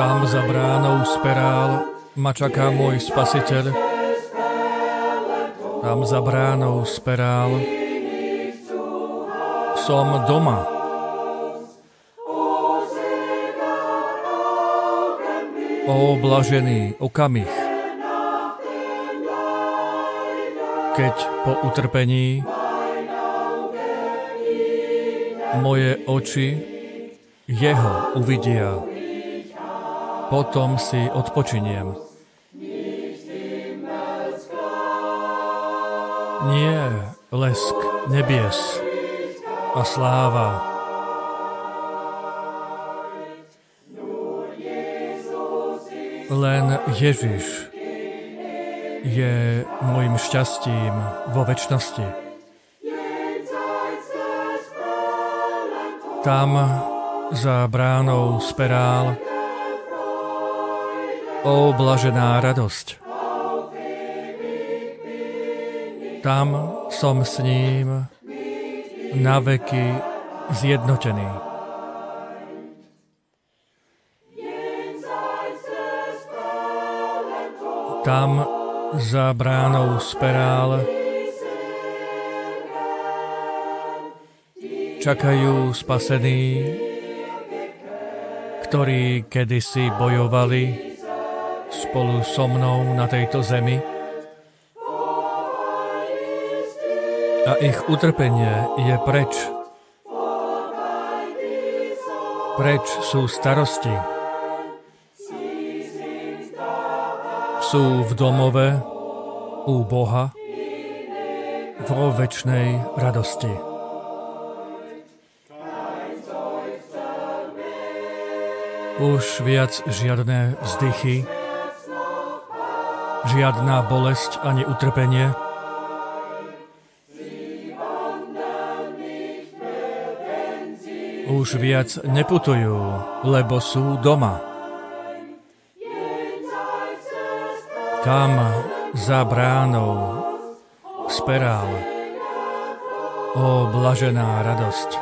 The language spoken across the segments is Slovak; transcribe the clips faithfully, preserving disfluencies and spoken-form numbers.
Tam za bránou z perál ma čaká môj spasiteľ. Tam za bránou z perál som doma. Ó, blažený okamih, keď po utrpení moje oči jeho uvidia. Potom si odpočiniem. Nie lesk nebies a sláva, len Ježiš je môjim šťastím vo večnosti. Tam za bránou z perál, ó blažená radosť, tam som s ním na veky zjednotený. Tam za bránou z perál čakajú spasení, ktorí kedysi bojovali spolu so mnou na tejto zemi a ich utrpenie je preč. Preč sú starosti. Sú v domove u Boha vo večnej radosti. Už viac žiadne vzdychy, žiadna bolesť ani utrpenie. Už viac neputujú, lebo sú doma. Tam za bránou z perál, ó blažená radosť.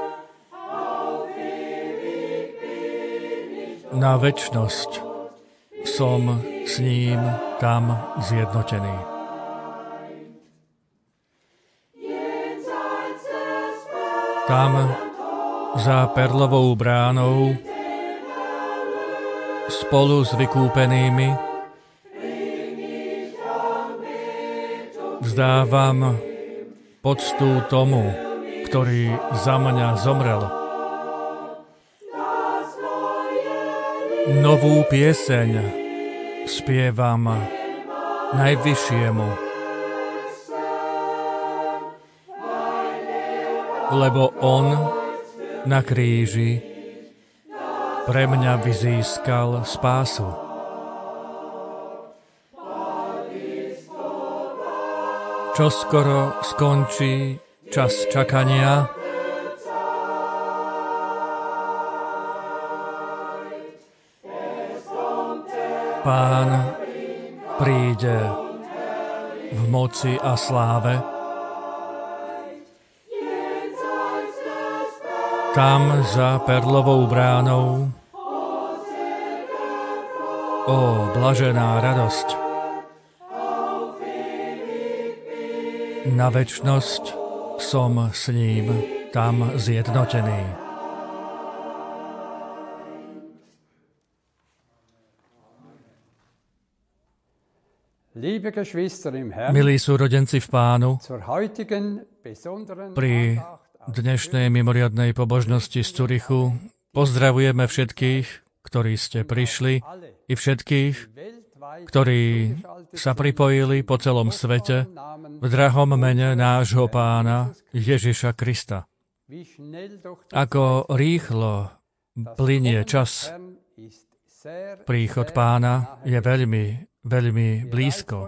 Na večnosť som s ním tam zjednotený. Tam za perlovou bránou spolu s vykúpenými vzdávam poctu tomu, ktorý za mňa zomrel. Novú pieseň spievam Najvyššiemu, lebo on na kríži pre mňa vyzískal spásu. Čoskoro skončí čas čakania. Pán príde v moci a sláve. Tam za perlovou bránou, ó blažená radosť, na večnosť som s ním tam zjednotený. Milí súrodenci v Pánu, pri dnešnej mimoriadnej pobožnosti z Zürichu pozdravujeme všetkých, ktorí ste prišli, i všetkých, ktorí sa pripojili po celom svete v drahom mene nášho Pána Ježiša Krista. Ako rýchlo plynie čas, príchod Pána je veľmi, veľmi blízko.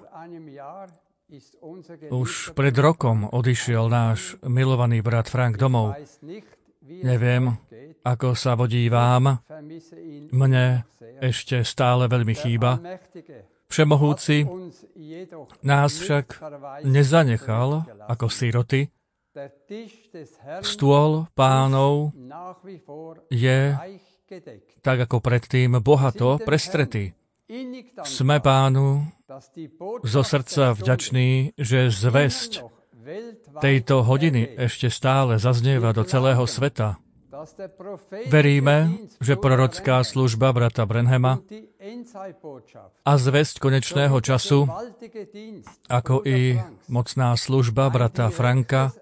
Už pred rokom odišiel náš milovaný brat Frank domov. Neviem, ako sa vodí vám. Mne ešte stále veľmi chýba. Všemohúci nás však nezanechal ako siroty. Stôl Pánov je tak ako predtým bohato prestretí. Sme Pánu zo srdca vďační, že zvesť tejto hodiny ešte stále zaznieva do celého sveta. Veríme, že prorocká služba brata Branhama a zvesť konečného času, ako i mocná služba brata Franka,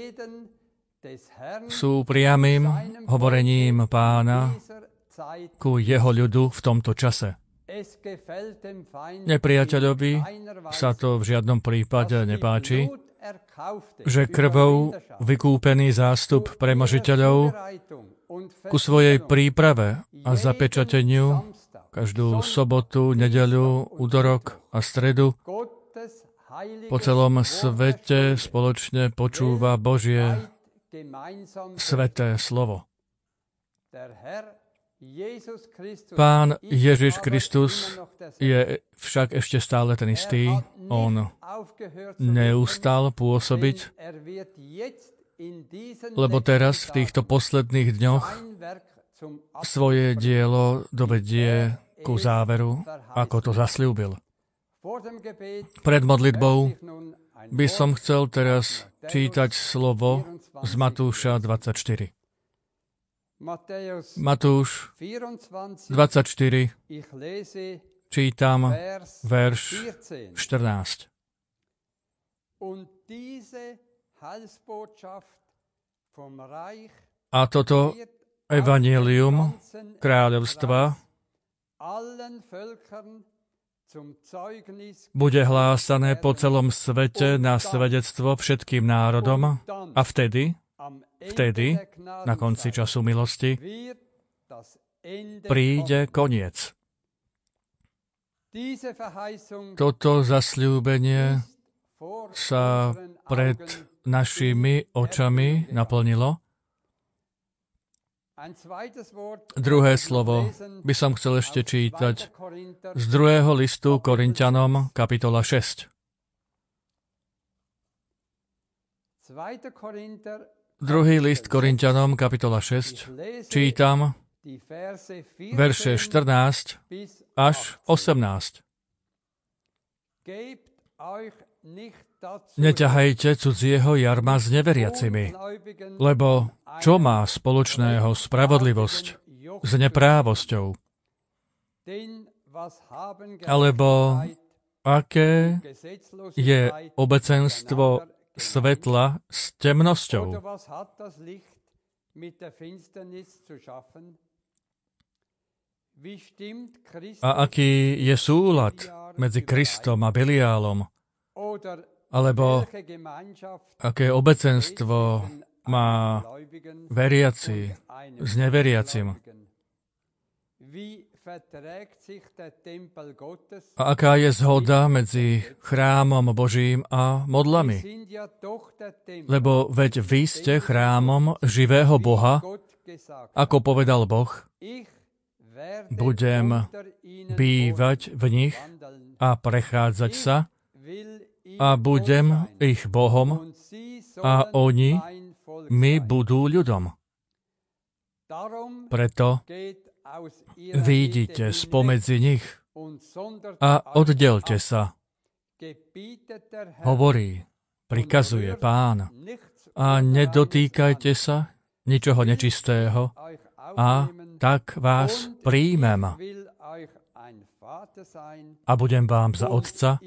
sú priamym hovorením Pána ku jeho ľudu v tomto čase. Nepriateľovi sa to v žiadnom prípade nepáči, že krvou vykúpený zástup premožiteľov ku svojej príprave a zapečateniu každú sobotu, nedeľu, útorok a stredu po celom svete spoločne počúva Božie sveté slovo. Pán Ježiš Kristus je však ešte stále ten istý. On neustal pôsobiť, lebo teraz v týchto posledných dňoch svoje dielo dovedie ku záveru, ako to zasľúbil. Pred modlitbou by som chcel teraz čítať slovo z Matúša dvadsaťštyri. Matúš dvadsaťštyri, čítam verš štrnásť. A toto evanjelium kráľovstva bude hlásané po celom svete na svedectvo všetkým národom a vtedy, vtedy, na konci času milosti, príde koniec. Toto zasľúbenie sa pred našimi očami naplnilo. Druhé slovo by som chcel ešte čítať z druhého listu Korinťanom, kapitola šesť. Druhý list Korinťanom, kapitola šesť, čítam verše štrnásť až osemnásť. Neťahajte cudzieho jarma s neveriacimi, lebo čo má spoločného spravodlivosť s neprávosťou? Alebo aké je obecenstvo svetla s temnosťou? A aký je súlad medzi Kristom a Beliálom? Alebo aké obecenstvo má veriaci s neveriacim? A aká je zhoda medzi chrámom Božím a modlami? Lebo veď vy ste chrámom živého Boha, ako povedal Boh, budem bývať v nich a prechádzať sa a budem ich Bohom a oni mi budú ľudom. Preto vyjdite spomedzi nich a oddelte sa. Hovorí, prikazuje Pán, a nedotýkajte sa ničoho nečistého a tak vás príjmem a budem vám za otca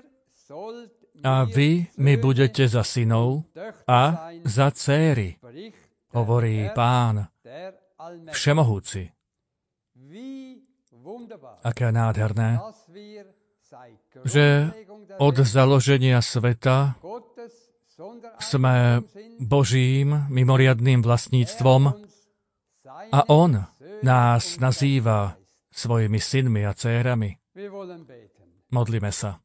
a vy mi budete za synov a za céry, hovorí Pán Všemohúci. Aké nádherné, že od založenia sveta sme Božím mimoriadnym vlastníctvom a On nás nazýva svojimi synmi a dcérami. Modlíme sa.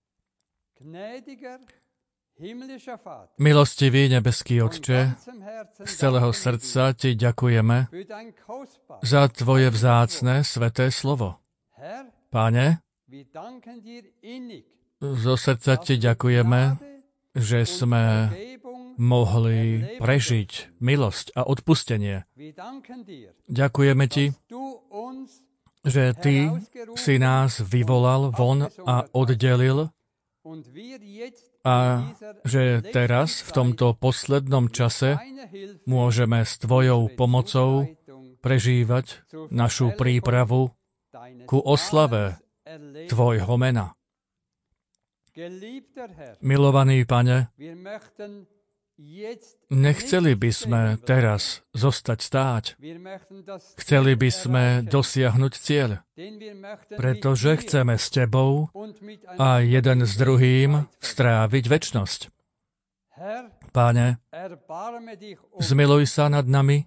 Milostivý nebeský Otče, z celého srdca Ti ďakujeme za Tvoje vzácne sveté slovo. Páne, zo srdca Ti ďakujeme, že sme mohli prežiť milosť a odpustenie. Ďakujeme Ti, že Ty si nás vyvolal von a oddelil a že teraz, v tomto poslednom čase, môžeme s Tvojou pomocou prežívať našu prípravu ku oslave Tvojho mena. Milovaný Pane, nechceli by sme teraz zostať stáť. Chceli by sme dosiahnuť cieľ, pretože chceme s Tebou a jeden s druhým stráviť večnosť. Páne, zmiluj sa nad nami,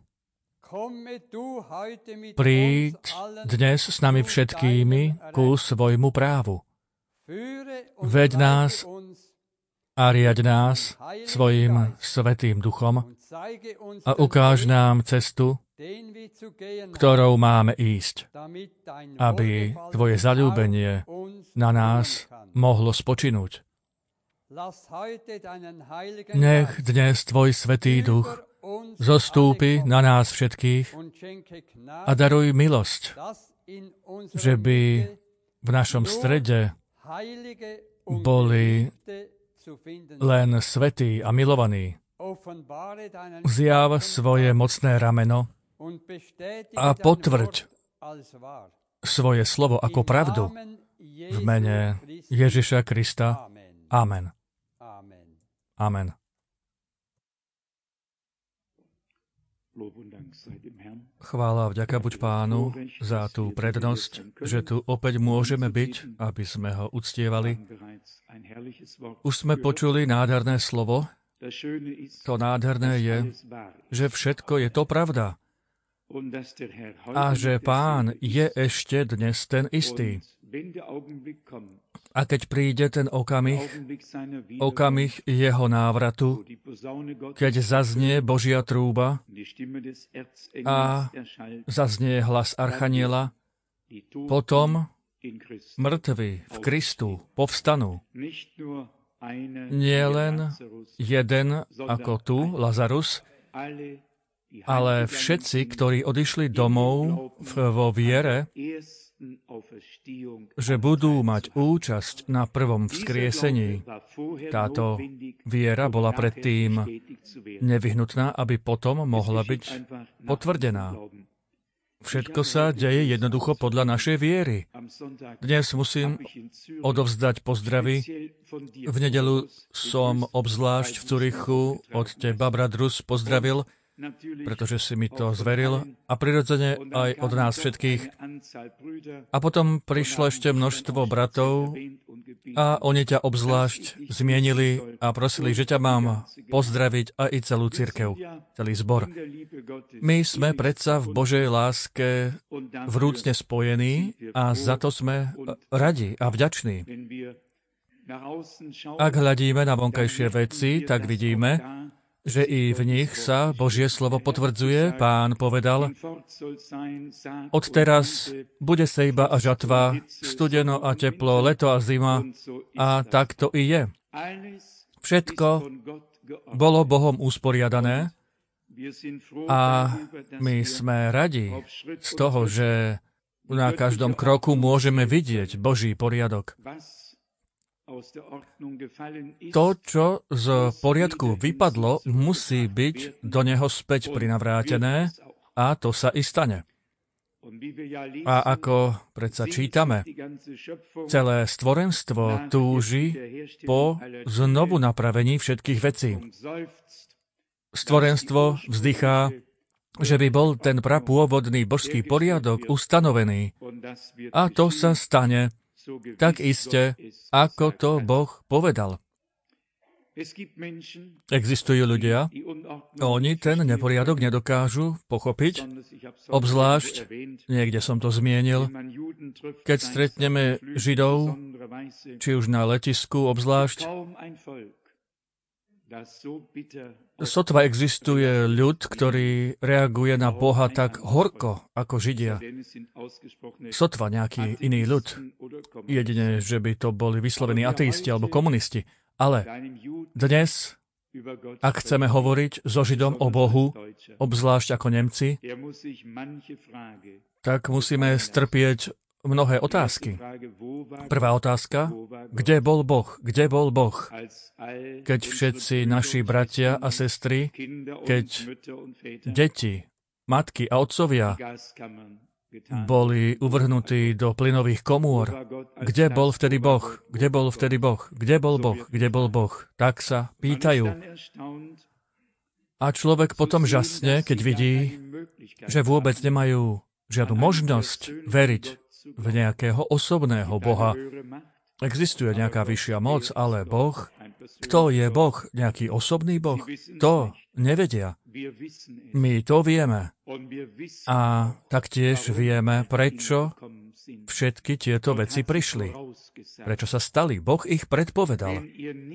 príď dnes s nami všetkými ku svojmu právu. Veď nás a riaď nás svojim Svätým Duchom a ukáž nám cestu, ktorou máme ísť, aby Tvoje zaľúbenie na nás mohlo spočinúť. Nech dnes Tvoj Svätý Duch zostúpi na nás všetkých a daruj milosť, že by v našom strede boli len svätí a milovaní. Zjav svoje mocné rameno a potvrď svoje slovo ako pravdu v mene Ježiša Krista. Amen. Amen. Chvála a vďaka buď Pánu za tú prednosť, že tu opäť môžeme byť, aby sme ho uctievali. Už sme počuli nádherné slovo. To nádherné je, že všetko je to pravda. A že Pán je ešte dnes ten istý. A keď príde ten okamih, okamih jeho návratu, keď zaznie Božia trúba a zaznie hlas Archaniela, potom mŕtvi v Kristu povstanú. Nie len jeden ako tu, Lazarus, ale všetci, ktorí odišli domov vo viere, že budú mať účasť na prvom vzkriesení. Táto viera bola predtým nevyhnutná, aby potom mohla byť potvrdená. Všetko sa deje jednoducho podľa našej viery. Dnes musím odovzdať pozdravy. V nedeľu som obzvlášť v Zurichu od teba, Bradrus, pozdravil, pretože si mi to zveril a prirodzene aj od nás všetkých. A potom prišlo ešte množstvo bratov a oni ťa obzvlášť zmienili a prosili, že ťa mám pozdraviť a i celú cirkev, celý zbor. My sme predsa v Božej láske vrúcne spojení a za to sme radi a vďační. Ak hľadíme na vonkajšie veci, tak vidíme, že i v nich sa Božie slovo potvrdzuje. Pán povedal, odteraz bude sejba a žatva, studeno a teplo, leto a zima, a tak to i je. Všetko bolo Bohom usporiadané a my sme radi z toho, že na každom kroku môžeme vidieť Boží poriadok. To, čo z poriadku vypadlo, musí byť do neho späť prinavrátené a to sa i stane. A ako predsa čítame, celé stvorenstvo túži po znovu napravení všetkých vecí. Stvorenstvo vzdychá, že by bol ten prapôvodný božský poriadok ustanovený a to sa stane tak iste, ako to Boh povedal. Existujú ľudia, oni ten neporiadok nedokážu pochopiť, obzvlášť, niekde som to zmienil, keď stretneme Židov, či už na letisku obzvlášť, sotva existuje ľud, ktorý reaguje na Boha tak horko ako Židia. Sotva nejaký iný ľud. Jedine, že by to boli vyslovení ateisti alebo komunisti. Ale dnes Ak chceme hovoriť so Židom o Bohu, obzvlášť ako Nemci, tak musíme strpieť mnohé otázky. Prvá otázka, kde bol Boh? Kde bol Boh? Keď všetci naši bratia a sestry, keď deti, matky a otcovia boli uvrhnutí do plynových komôr. Kde bol vtedy Boh? Kde bol vtedy Boh? Kde bol Boh? Kde bol Boh? Tak sa pýtajú. A človek potom žasne, keď vidí, že vôbec nemajú žiadnu možnosť veriť v nejakého osobného Boha. Existuje nejaká vyššia moc, ale Boh, kto je Boh? Nejaký osobný Boh? To nevedia. My to vieme. A taktiež vieme, prečo všetky tieto veci prišli. Prečo sa stali. Boh ich predpovedal.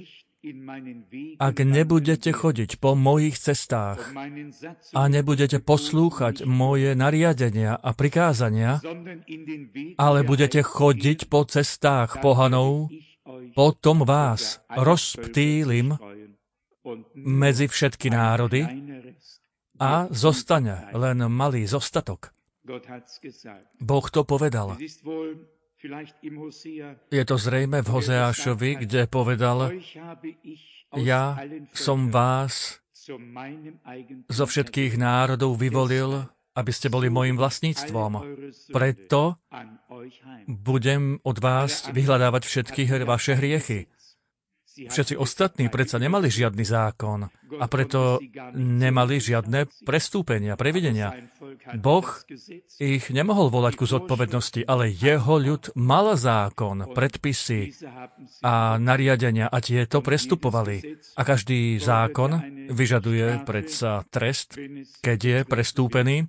Ak nebudete chodiť po mojich cestách a nebudete poslúchať moje nariadenia a prikázania, ale budete chodiť po cestách pohanov, potom vás rozptýlim medzi všetky národy a zostane len malý zostatok. Boh to povedal. Je to zrejme v Hozeášovi, kde povedal, ja som vás zo všetkých národov vyvolil, aby ste boli mojim vlastníctvom. Preto budem od vás vyhľadávať všetky vaše hriechy. Všetci ostatní predsa nemali žiadny zákon a preto nemali žiadne prestúpenia, previdenia. Boh ich nemohol volať ku zodpovednosti, ale jeho ľud mal zákon, predpisy a nariadenia a tieto prestupovali. A každý zákon vyžaduje predsa trest, keď je prestúpený.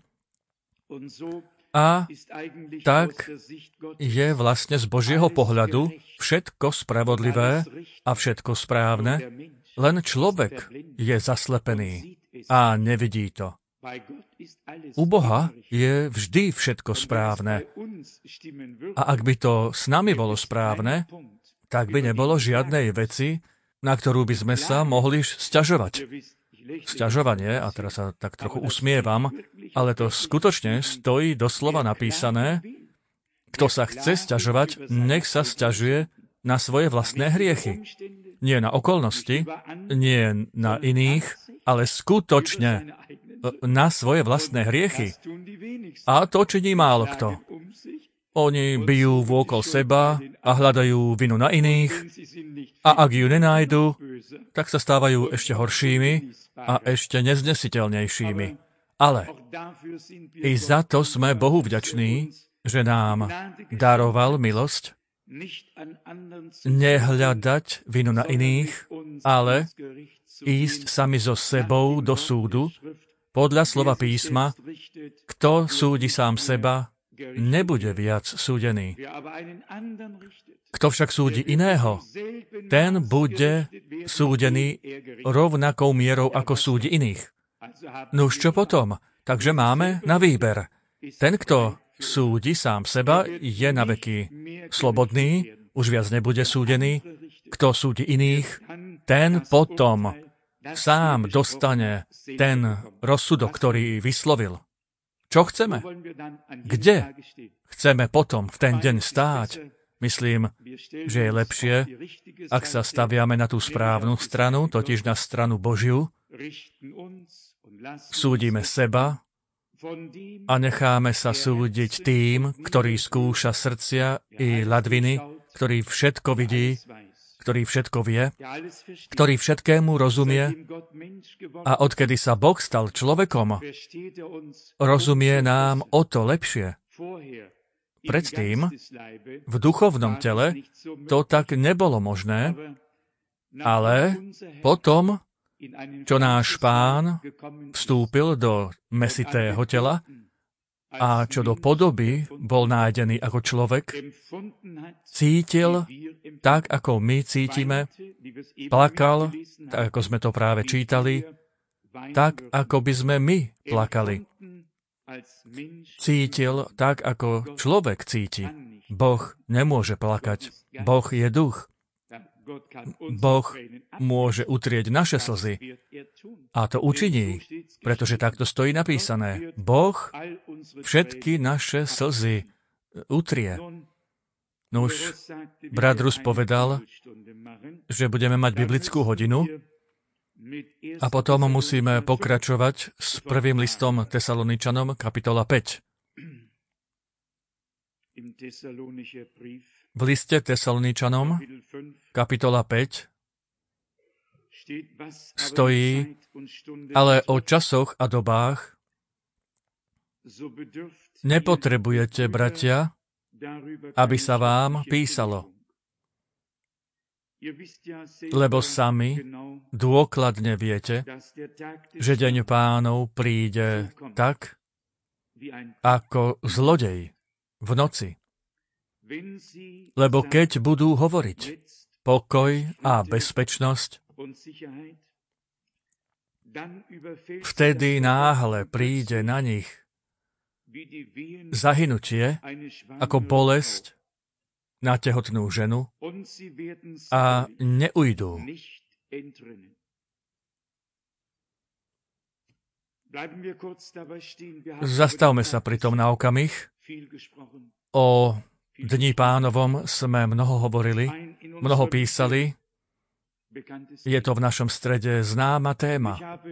A tak je vlastne z Božieho pohľadu všetko spravodlivé a všetko správne, len človek je zaslepený a nevidí to. U Boha je vždy všetko správne. A ak by to s nami bolo správne, tak by nebolo žiadnej veci, na ktorú by sme sa mohli sťažovať. Sťažovanie, a teraz sa tak trochu usmievam, ale to skutočne stojí doslova napísané, kto sa chce sťažovať, nech sa sťažuje na svoje vlastné hriechy. Nie na okolnosti, nie na iných, ale skutočne na svoje vlastné hriechy. A to činí málo kto. Oni bijú vôkol seba a hľadajú vinu na iných a ak ju nenájdu, tak sa stávajú ešte horšími a ešte neznesiteľnejšími. Ale i za to sme Bohu vďační, že nám daroval milosť nehľadať vinu na iných, ale ísť sami so sebou do súdu podľa slova písma, kto súdi sám seba, nebude viac súdený. Kto však súdi iného, ten bude súdený rovnakou mierou, ako súdi iných. Nuž čo potom? Takže máme na výber. Ten, kto súdi sám seba, je na veky slobodný, už viac nebude súdený. Kto súdi iných, ten potom sám dostane ten rozsudok, ktorý vyslovil. Čo chceme? Kde chceme potom v ten deň stáť? Myslím, že je lepšie, ak sa staviame na tú správnu stranu, totiž na stranu Božiu, súdime seba a necháme sa súdiť tým, ktorý skúša srdcia i ladviny, ktorý všetko vidí, ktorý všetko vie, ktorý všetkému rozumie a odkedy sa Boh stal človekom, rozumie nám o to lepšie. Predtým, v duchovnom tele, to tak nebolo možné, ale potom, čo náš Pán vstúpil do mesitého tela a čo do podoby bol nájdený ako človek, cítil tak, ako my cítime, plakal, tak ako sme to práve čítali, tak, ako by sme my plakali. Cítil tak, ako človek cíti. Boh nemôže plakať. Boh je duch. Boh môže utrieť naše slzy. A to učiní, pretože takto stojí napísané. Boh všetky naše slzy utrie. Nuž, brat Rus povedal, že budeme mať biblickú hodinu a potom musíme pokračovať s prvým listom Tesaloničanom, kapitola päť. V liste Tesaloničanom, kapitola päť, stojí, ale o časoch a dobách nepotrebujete, bratia, aby sa vám písalo. Lebo sami dôkladne viete, že deň Pánov príde tak, ako zlodej v noci. Lebo keď budú hovoriť pokoj a bezpečnosť, vtedy náhle príde na nich zahynutie ako bolesť na tehotnú ženu a neujdú. Zastavme sa pritom na okamih. O Dni Pánovom sme mnoho hovorili, mnoho písali. Je to v našom strede známa téma.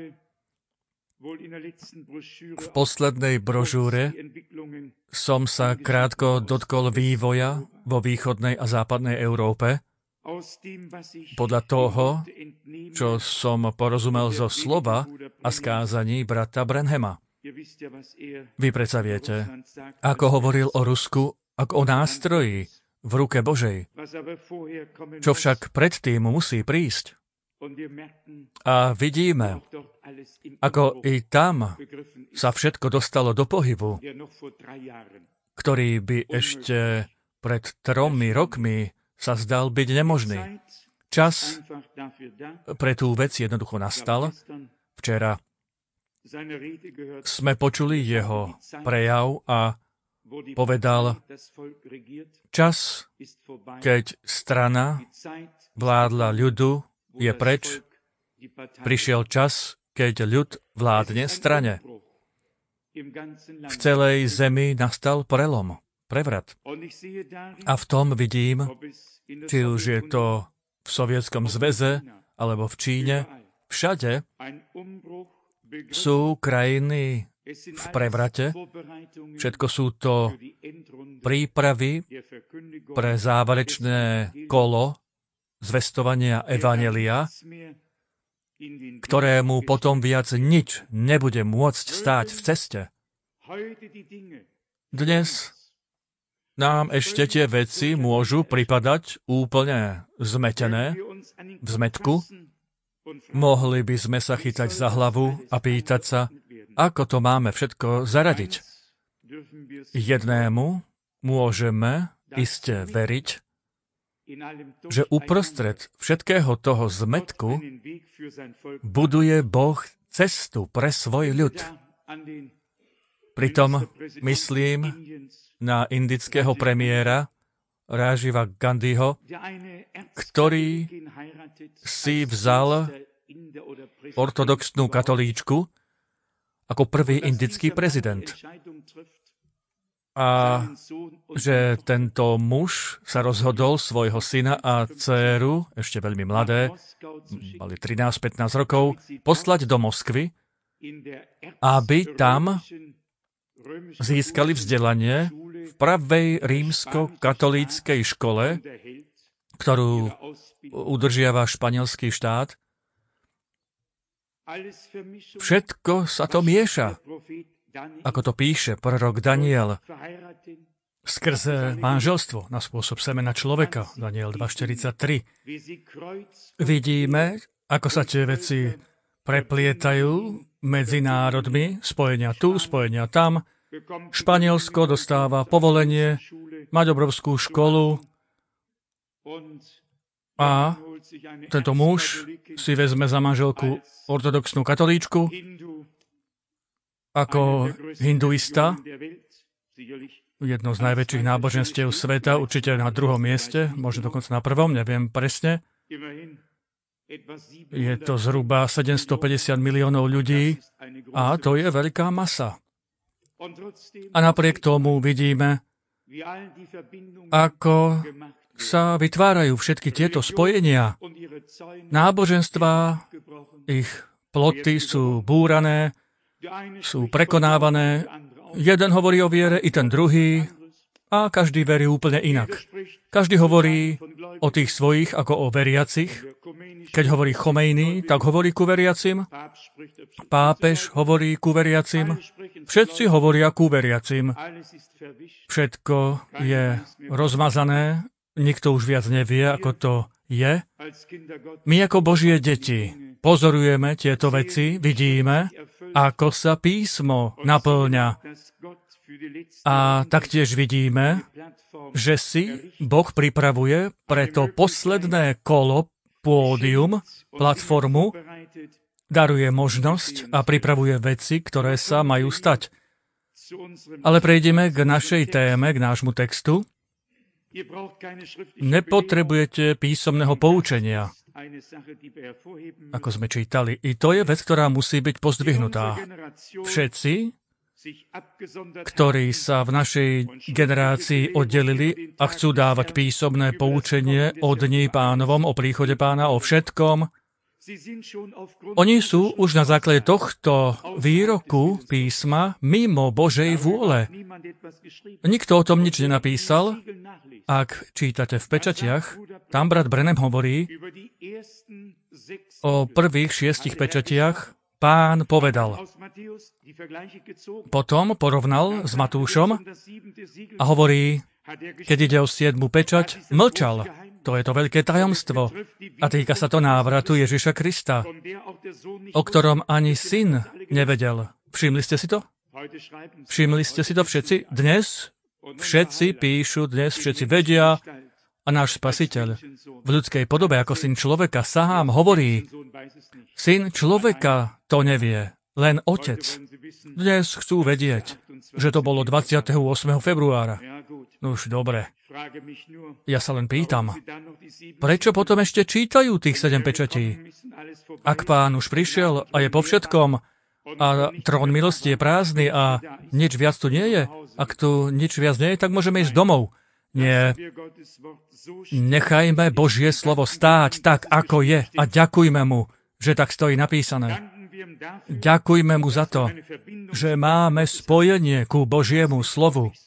V poslednej brožúre som sa krátko dotkol vývoja vo východnej a západnej Európe. Podľa toho, čo som porozumel zo slova a skázaní brata Branhama. Vy predsa viete, ako hovoril o Rusku, ako o nástroji v ruke Božej, čo však predtým musí prísť. A vidíme, ako i tam sa všetko dostalo do pohybu, ktorý by ešte pred tromi rokmi sa zdal byť nemožný. Čas pre tú vec jednoducho nastal. Včera sme počuli jeho prejav a povedal, čas, keď strana vládla ľudu, je preč. Prišiel čas, keď ľud vládne strane. V celej zemi nastal prelom, prevrat. A v tom vidím, či už je to v Sovietskom zväze, alebo v Číne, všade sú krajiny v prevrate. Všetko sú to prípravy pre záverečné kolo zvestovania evanjelia, ktorému potom viac nič nebude môcť stáť v ceste. Dnes nám ešte tie veci môžu pripadať úplne zmetené, v zmetku. Mohli by sme sa chytať za hlavu a pýtať sa, ako to máme všetko zaradiť. Jednému môžeme iste veriť, že uprostred všetkého toho zmetku buduje Boh cestu pre svoj ľud. Pritom myslím na indického premiéra Ráživa Gandhiho, ktorý si vzal ortodoxnú katolíčku ako prvý indický prezident. A že tento muž sa rozhodol svojho syna a dcéru, ešte veľmi mladé, mali trinásť pätnásť rokov, poslať do Moskvy, aby tam získali vzdelanie v pravej rímsko-katolíckej škole, ktorú udržiava španielský štát. Všetko sa to mieša, ako to píše prorok Daniel, skrze manželstvo na spôsob semena človeka, Daniel dva štyridsaťtri. Vidíme, ako sa tie veci preplietajú medzi národmi, spojenia tu, spojenia tam. Španielsko dostáva povolenie mať obrovskú školu a tento muž si vezme za manželku ortodoxnú katolíčku ako hinduista, jedno z najväčších náboženstiev sveta, určite na druhom mieste, možno dokonca na prvom, neviem presne. Je to zhruba sedemstopäťdesiat miliónov ľudí a to je veľká masa. A napriek tomu vidíme, ako sa vytvárajú všetky tieto spojenia. Náboženstvá, ich ploty sú búrané, sú prekonávané. Jeden hovorí o viere, i ten druhý, a každý verí úplne inak. Každý hovorí o tých svojich ako o veriacich. Keď hovorí Chomejny, tak hovorí ku veriacim. Pápež hovorí ku veriacim. Všetci hovoria ku veriacim. Všetko je rozmazané. Nikto už viac nevie, ako to je. My ako Božie deti pozorujeme tieto veci, vidíme, ako sa písmo naplňa. A taktiež vidíme, že si Boh pripravuje pre to posledné kolo, pódium, platformu, daruje možnosť a pripravuje veci, ktoré sa majú stať. Ale prejdeme k našej téme, k nášmu textu. Nepotrebujete písomného poučenia, ako sme čítali. I to je vec, ktorá musí byť pozdvihnutá. Všetci, ktorí sa v našej generácii oddelili a chcú dávať písomné poučenie o dni Pánovom, o príchode Pána, o všetkom, oni sú už na základe tohto výroku písma mimo Božej vôle. Nikto o tom nič nenapísal. Ak čítate v pečatiach, tam brat Branham hovorí o prvých šiestich pečatiach. Pán povedal. Potom porovnal s Matúšom a hovorí, keď ide o siedmu pečať, mlčal. To je to veľké tajomstvo. A týka sa to návratu Ježiša Krista, o ktorom ani syn nevedel. Všimli ste si to? Všimli ste si to všetci? Dnes všetci píšu, dnes všetci vedia, a náš Spasiteľ v ľudskej podobe ako syn človeka sám hovorí, syn človeka to nevie, len otec. Dnes chcú vedieť, že to bolo dvadsiateho ôsmeho februára. No už dobre. Ja sa len pýtam, prečo potom ešte čítajú tých sedem pečatí? Ak Pán už prišiel a je po všetkom a trón milosti je prázdny a nič viac tu nie je, ak tu nič viac nie je, tak môžeme ísť domov. Nie. Nechajme Božie slovo stáť tak, ako je a ďakujme mu, že tak stojí napísané. Ďakujme mu za to, že máme spojenie ku Božiemu slovu.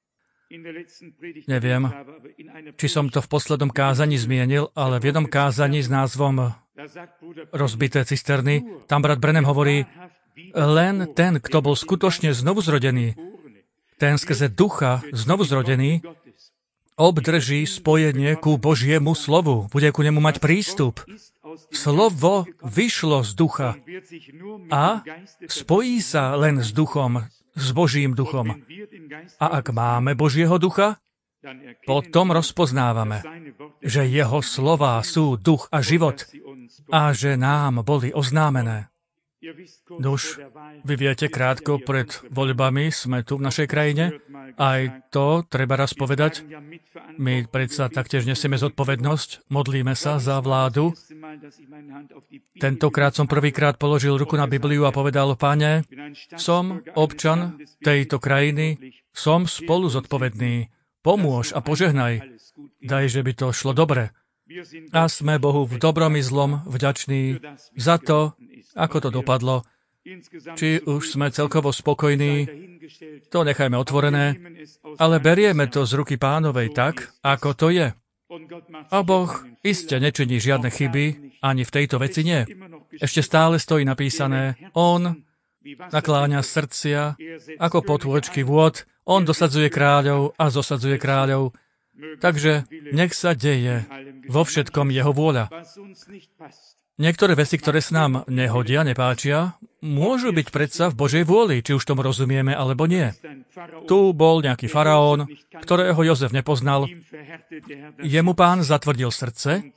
Neviem, či som to v poslednom kázaní zmienil, ale v jednom kázaní s názvom Rozbité cisterny, tam brat Branham hovorí, len ten, kto bol skutočne znovuzrodený, ten skrze ducha znovuzrodený, obdrží spojenie ku Božiemu slovu. Bude ku nemu mať prístup. Slovo vyšlo z ducha a spojí sa len s duchom, s Božím duchom. A ak máme Božieho ducha, potom rozpoznávame, že jeho slová sú duch a život a že nám boli oznámené. Nuž, vy viete, krátko pred voľbami sme tu v našej krajine. Aj to treba raz povedať. My predsa taktiež nesieme zodpovednosť. Modlíme sa za vládu. Tentokrát som prvýkrát položil ruku na Bibliu a povedal, Pane, som občan tejto krajiny, som spolu zodpovedný. Pomôž a požehnaj. Daj, že by to šlo dobre. A sme Bohu v dobrom i zlom vďační za to, ako to dopadlo. Či už sme celkovo spokojní, to nechajme otvorené, ale berieme to z ruky Pánovej tak, ako to je. A Boh iste nečiní žiadne chyby, ani v tejto veci nie. Ešte stále stojí napísané, on nakláňa srdcia ako potôčky vôd, on dosadzuje kráľov a zosadzuje kráľov. Takže nech sa deje vo všetkom jeho vôľa. Niektoré veci, ktoré sa nám nehodia, nepáčia, môžu byť predsa v Božej vôli, či už tomu rozumieme, alebo nie. Tu bol nejaký faraón, ktorého Jozef nepoznal. Jemu Pán zatvrdil srdce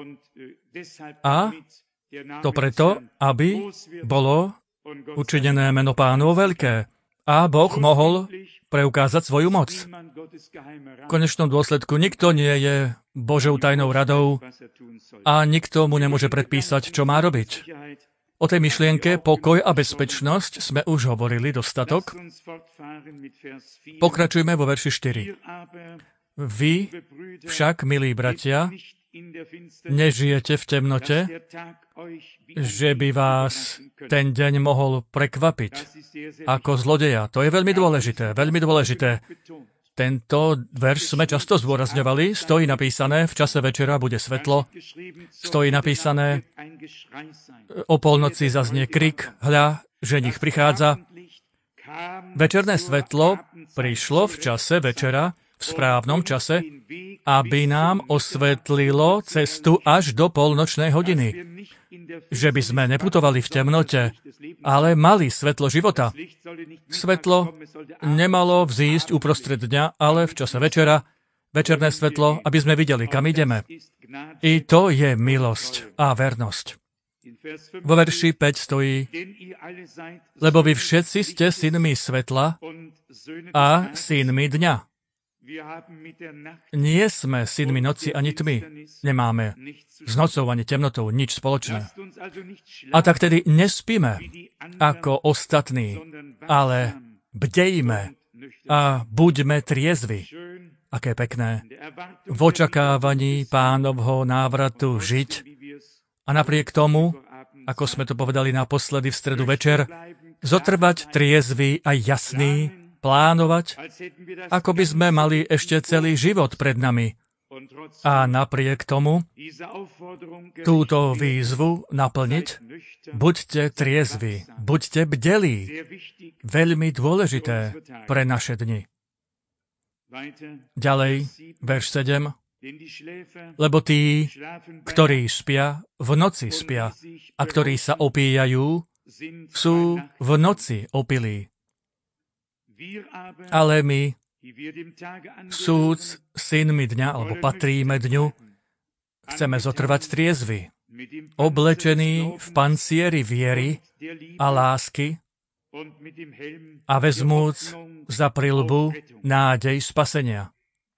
a to preto, aby bolo učinené meno Pánovo veľké a Boh mohol preukázať svoju moc. V konečnom dôsledku nikto nie je Božou tajnou radou a nikto mu nemôže predpísať, čo má robiť. O tej myšlienke pokoj a bezpečnosť sme už hovorili dostatok. Pokračujme vo verši štyri. Vy však, milí bratia, nežijete v temnote, že by vás ten deň mohol prekvapiť ako zlodeja. To je veľmi dôležité, veľmi dôležité. Tento verš sme často zdôrazňovali. Stojí napísané, v čase večera bude svetlo. Stojí napísané, o polnoci zaznie krik, hľa, ženich prichádza. Večerné svetlo prišlo v čase večera, v správnom čase, aby nám osvetlilo cestu až do polnočnej hodiny. Že by sme neputovali v temnote, ale mali svetlo života. Svetlo nemalo vzísť uprostred dňa, ale v čase večera, večerné svetlo, aby sme videli, kam ideme. I to je milosť a vernosť. Vo verši päť stojí, lebo vy všetci ste synmi svetla a synmi dňa. Nie sme synmi noci ani tmy. Nemáme s nocou ani temnotou nič spoločné. A tak tedy nespíme ako ostatní, ale bdejme a buďme triezvi. Aké pekné. V očakávaní Pánovho návratu žiť a napriek tomu, ako sme to povedali naposledy v stredu večer, zotrvať triezvy a jasný, plánovať, ako by sme mali ešte celý život pred nami. A napriek tomu túto výzvu naplniť, buďte triezvi, buďte bdelí. Veľmi dôležité pre naše dni. Ďalej, verš sedem. Lebo tí, ktorí spia, v noci spia, a ktorí sa opíjajú, sú v noci opilí. Ale my, súd synmi dňa, alebo patríme dňu, chceme zotrvať triezvy, oblečení v pancieri viery a lásky a vezmúc za prilbu nádej spasenia.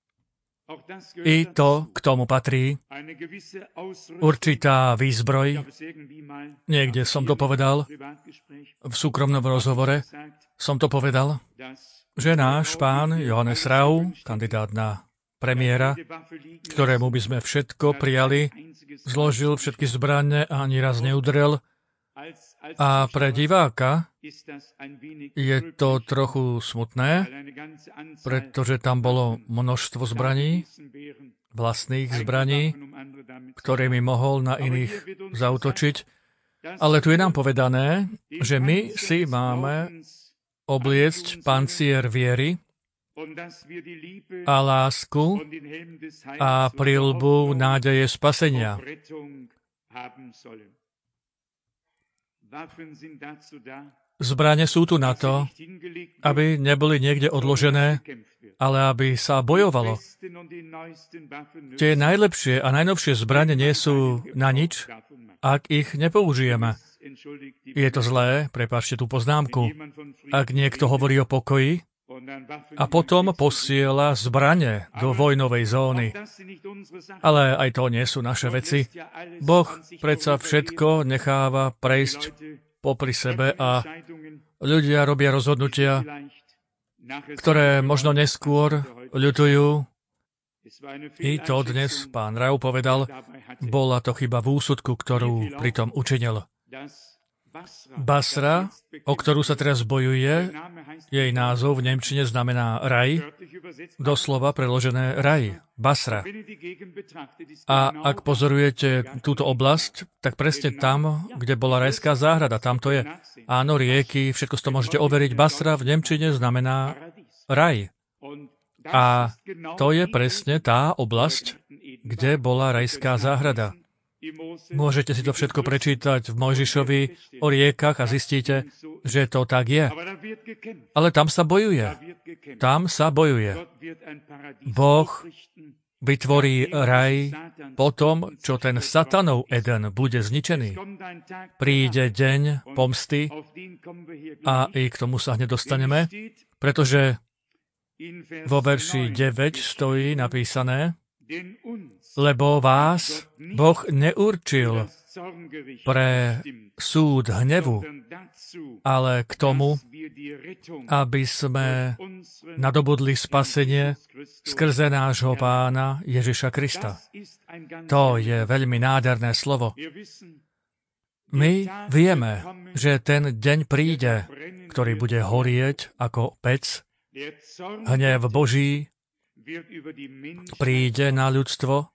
I to k tomu patrí určitá výzbroj. Niekde som to povedal, v súkromnom rozhovore som to povedal, že náš pán Johannes Rau, kandidát na premiéra, ktorému by sme všetko prijali, zložil všetky zbrane a ani raz neudrel. A pre diváka je to trochu smutné, pretože tam bolo množstvo zbraní, vlastných zbraní, ktorými mohol na iných zaútočiť. Ale tu je nám povedané, že my si máme obliecť pancier viery a lásku a prilbu nádeje spasenia. Zbrane sú tu na to, aby neboli niekde odložené, ale aby sa bojovalo. Tie najlepšie a najnovšie zbrane nie sú na nič, ak ich nepoužijeme. Je to zlé, prepáčte tú poznámku, ak niekto hovorí o pokoji a potom posiela zbrane do vojnovej zóny. Ale aj to nie sú naše veci. Boh predsa všetko necháva prejsť popri sebe a ľudia robia rozhodnutia, ktoré možno neskôr ľutujú. I to dnes pán Rau povedal, bola to chyba v úsudku, ktorú pritom učinil. Basra, o ktorú sa teraz bojuje, jej názov v nemčine znamená raj, doslova preložené raj, Basra. A ak pozorujete túto oblasť, tak presne tam, kde bola rajská záhrada, tam to je. Áno, rieky, všetko to môžete overiť. Basra v nemčine znamená raj. A to je presne tá oblasť, kde bola rajská záhrada. Môžete si to všetko prečítať v Mojžišovi o riekach a zistíte, že to tak je. Ale tam sa bojuje. Tam sa bojuje. Boh vytvorí raj po tom, čo ten satanov Eden bude zničený. Príde deň pomsty a i k tomu sa hneď dostaneme, pretože vo verši deväť stojí napísané, lebo vás Boh neurčil pre súd hnevu, ale k tomu, aby sme nadobudli spasenie skrze nášho Pána Ježiša Krista. To je veľmi nádherné slovo. My vieme, že ten deň príde, ktorý bude horieť ako pec. Hnev Boží príde na ľudstvo.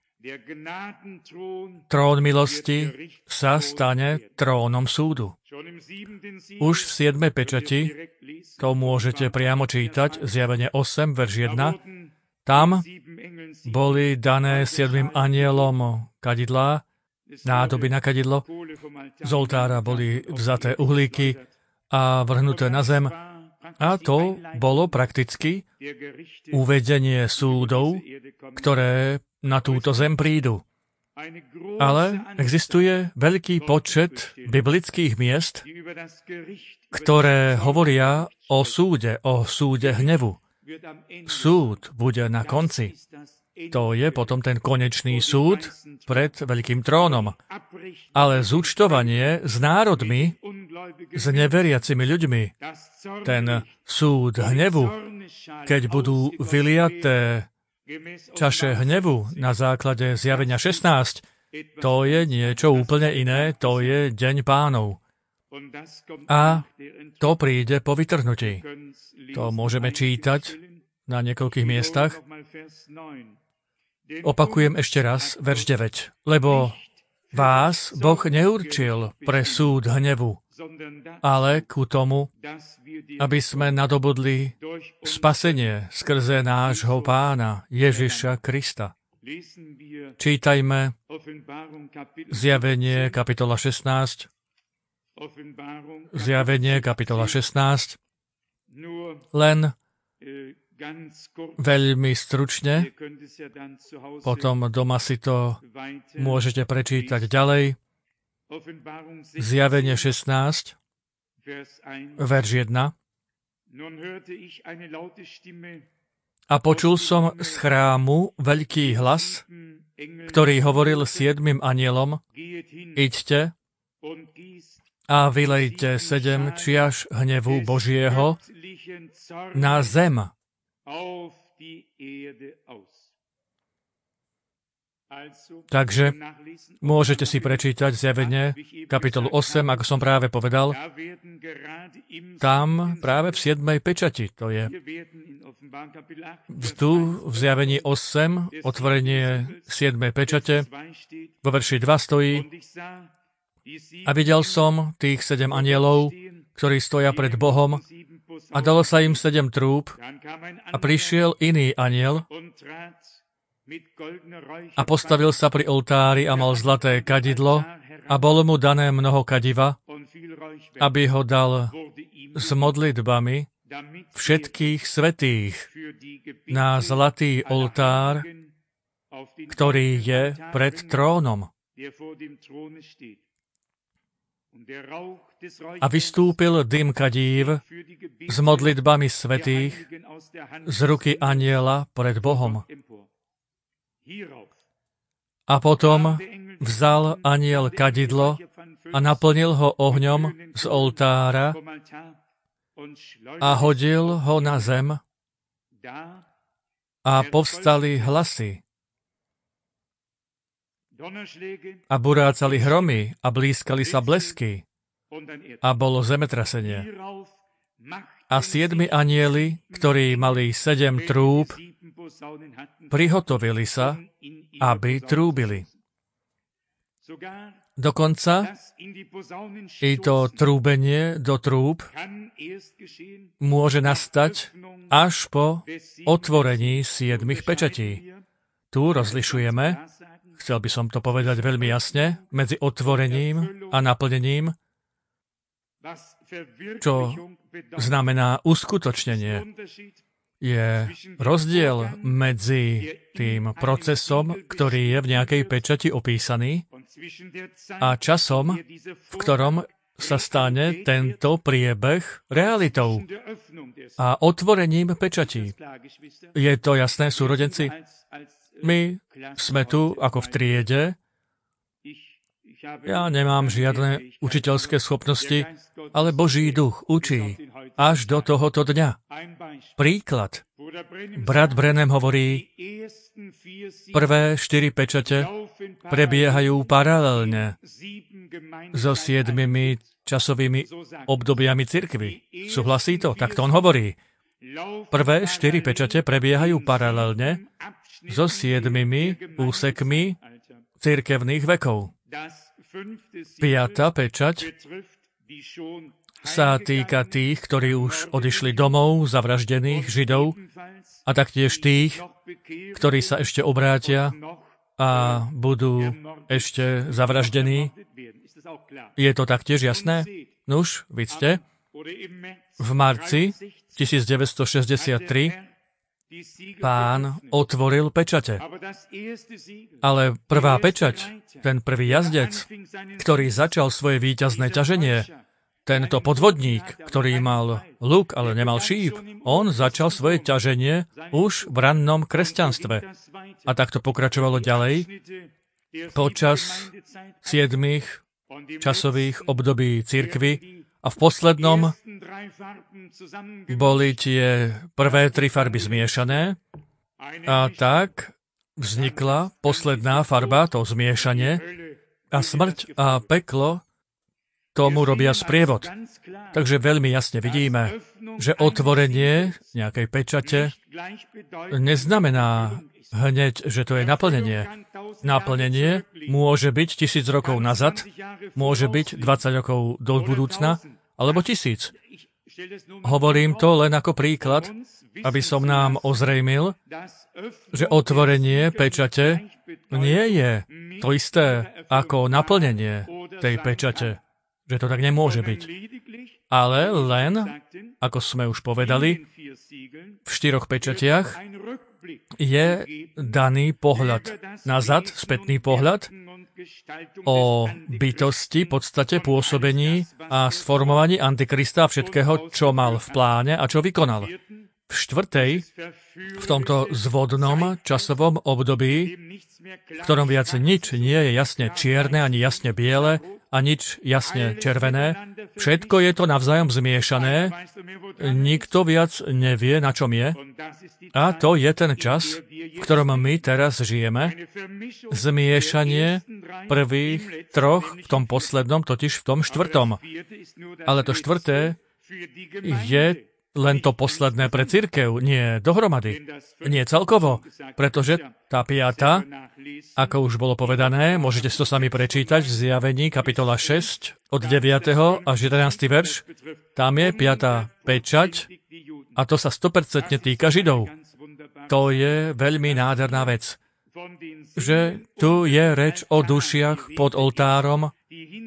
Trón milosti sa stane trónom súdu. Už v siedmej pečati, to môžete priamo čítať, Zjavenie osem, verš jeden, tam boli dané siedmym anielom kadidlá, nádoby na kadidlo, z oltára boli vzaté uhlíky a vrhnuté na zem. A to bolo prakticky uvedenie súdov, ktoré na túto zem prídu. Ale existuje veľký počet biblických miest, ktoré hovoria o súde, o súde hnevu. Súd bude na konci. To je potom ten konečný súd pred veľkým trónom. Ale zúčtovanie s národmi, s neveriacimi ľuďmi, ten súd hnevu, keď budú vyliaté čaše hnevu na základe Zjavenia šestnásť, to je niečo úplne iné, to je deň Pánov. A to príde po vytrhnutí. To môžeme čítať na niekoľkých miestach. Opakujem ešte raz, verš deväť. Lebo vás Boh neurčil pre súd hnevu, ale ku tomu, aby sme nadobudli spasenie skrze nášho Pána Ježiša Krista. Čítajme Zjavenie kapitola šestnásť. Zjavenie kapitola šestnásť. Len veľmi stručne, potom doma si to môžete prečítať ďalej. Zjavenie šestnásť, verš jeden. A počul som z chrámu veľký hlas, ktorý hovoril siedmym anielom: Iďte a vylejte sedem čiaš hnevu Božieho na zem. Takže môžete si prečítať Zjavenie kapitolu osem, ako som práve povedal. Tam práve v siedmej pečati to je. Tu v Zjavení osem, otvorenie siedmej pečate, vo verši dva stojí: A videl som tých sedem anielov, ktorí stoja pred Bohom, a dalo sa im sedem trúb, a prišiel iný aniel a postavil sa pri oltári a mal zlaté kadidlo a bolo mu dané mnoho kadiva, aby ho dal s modlitbami všetkých svätých na zlatý oltár, ktorý je pred trónom. A vystúpil dym kadív s modlitbami svätých z ruky anjela pred Bohom. A potom vzal anjel kadidlo a naplnil ho ohňom z oltára a hodil ho na zem a povstali hlasy a burácali hromy a blískali sa blesky a bolo zemetrasenie. A siedmi anjeli, ktorí mali sedem trúb, prihotovili sa, aby trúbili. Dokonca i to trúbenie do trúb môže nastať až po otvorení siedmich pečatí. Tu rozlišujeme, chcel by som to povedať veľmi jasne, medzi otvorením a naplnením, čo znamená uskutočnenie. Je rozdiel medzi tým procesom, ktorý je v nejakej pečati opísaný, a časom, v ktorom sa stane tento priebeh realitou a otvorením pečatí. Je to jasné, súrodenci? My sme tu ako v triede. Ja nemám žiadne učiteľské schopnosti, ale Boží duch učí až do tohoto dňa. Príklad. Brat Branham hovorí, prvé štyri pečate prebiehajú paralelne so siedmimi časovými obdobiami cirkvi. Súhlasí to? Tak to on hovorí. Prvé štyri pečate prebiehajú paralelne so siedmimi úsekmi cirkevných vekov. Piata pečať sa týka tých, ktorí už odišli domov, zavraždených Židov, a taktiež tých, ktorí sa ešte obrátia a budú ešte zavraždení. Je to taktiež jasné? Nuž, vidzte, v marci devätnásťstošesťdesiattri Pán otvoril pečate. Ale prvá pečať, ten prvý jazdec, ktorý začal svoje víťazné ťaženie, tento podvodník, ktorý mal luk, ale nemal šíp, on začal svoje ťaženie už v rannom kresťanstve. A tak to pokračovalo ďalej počas siedmých časových období cirkvi. A v poslednom boli tie prvé tri farby zmiešané a tak vznikla posledná farba, to zmiešanie, a smrť a peklo tomu robia sprievod. Takže veľmi jasne vidíme, že otvorenie nejakej pečate neznamená hneď, že to je naplnenie. Naplnenie môže byť tisíc rokov nazad, môže byť dvadsať rokov do budúcna, alebo tisíc. Hovorím to len ako príklad, aby som nám ozrejmil, že otvorenie pečate nie je to isté ako naplnenie tej pečate. Že to tak nemôže byť. Ale len, ako sme už povedali, v štyroch pečatiach je daný pohľad nazad, spätný pohľad o bytosti, podstate, pôsobení a sformovaní Antikrista a všetkého, čo mal v pláne a čo vykonal. V štvrtej, v tomto zvodnom časovom období, v ktorom viac nič nie je jasne čierne, ani jasne biele, a nič jasne červené, všetko je to navzájom zmiešané, nikto viac nevie, na čom je. A to je ten čas, v ktorom my teraz žijeme. Zmiešanie prvých troch, v tom poslednom, totiž v tom štvrtom. Ale to štvrté je len to posledné pre cirkev, nie dohromady, nie celkovo, pretože tá piata, ako už bolo povedané, môžete si to sami prečítať v Zjavení, kapitola šesť, od deviateho až jedenásty verš, tam je piata pečať a to sa sto percent týka Židov. To je veľmi nádherná vec, že tu je reč o dušiach pod oltárom,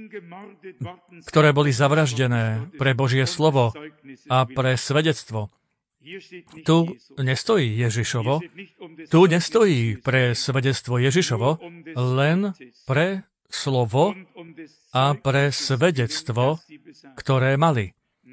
ktoré boli zavraždené pre Božie slovo a pre svedectvo. Tu nestojí Ježišovo, tu nestojí pre svedectvo Ježišovo, len pre slovo a pre svedectvo, ktoré mali.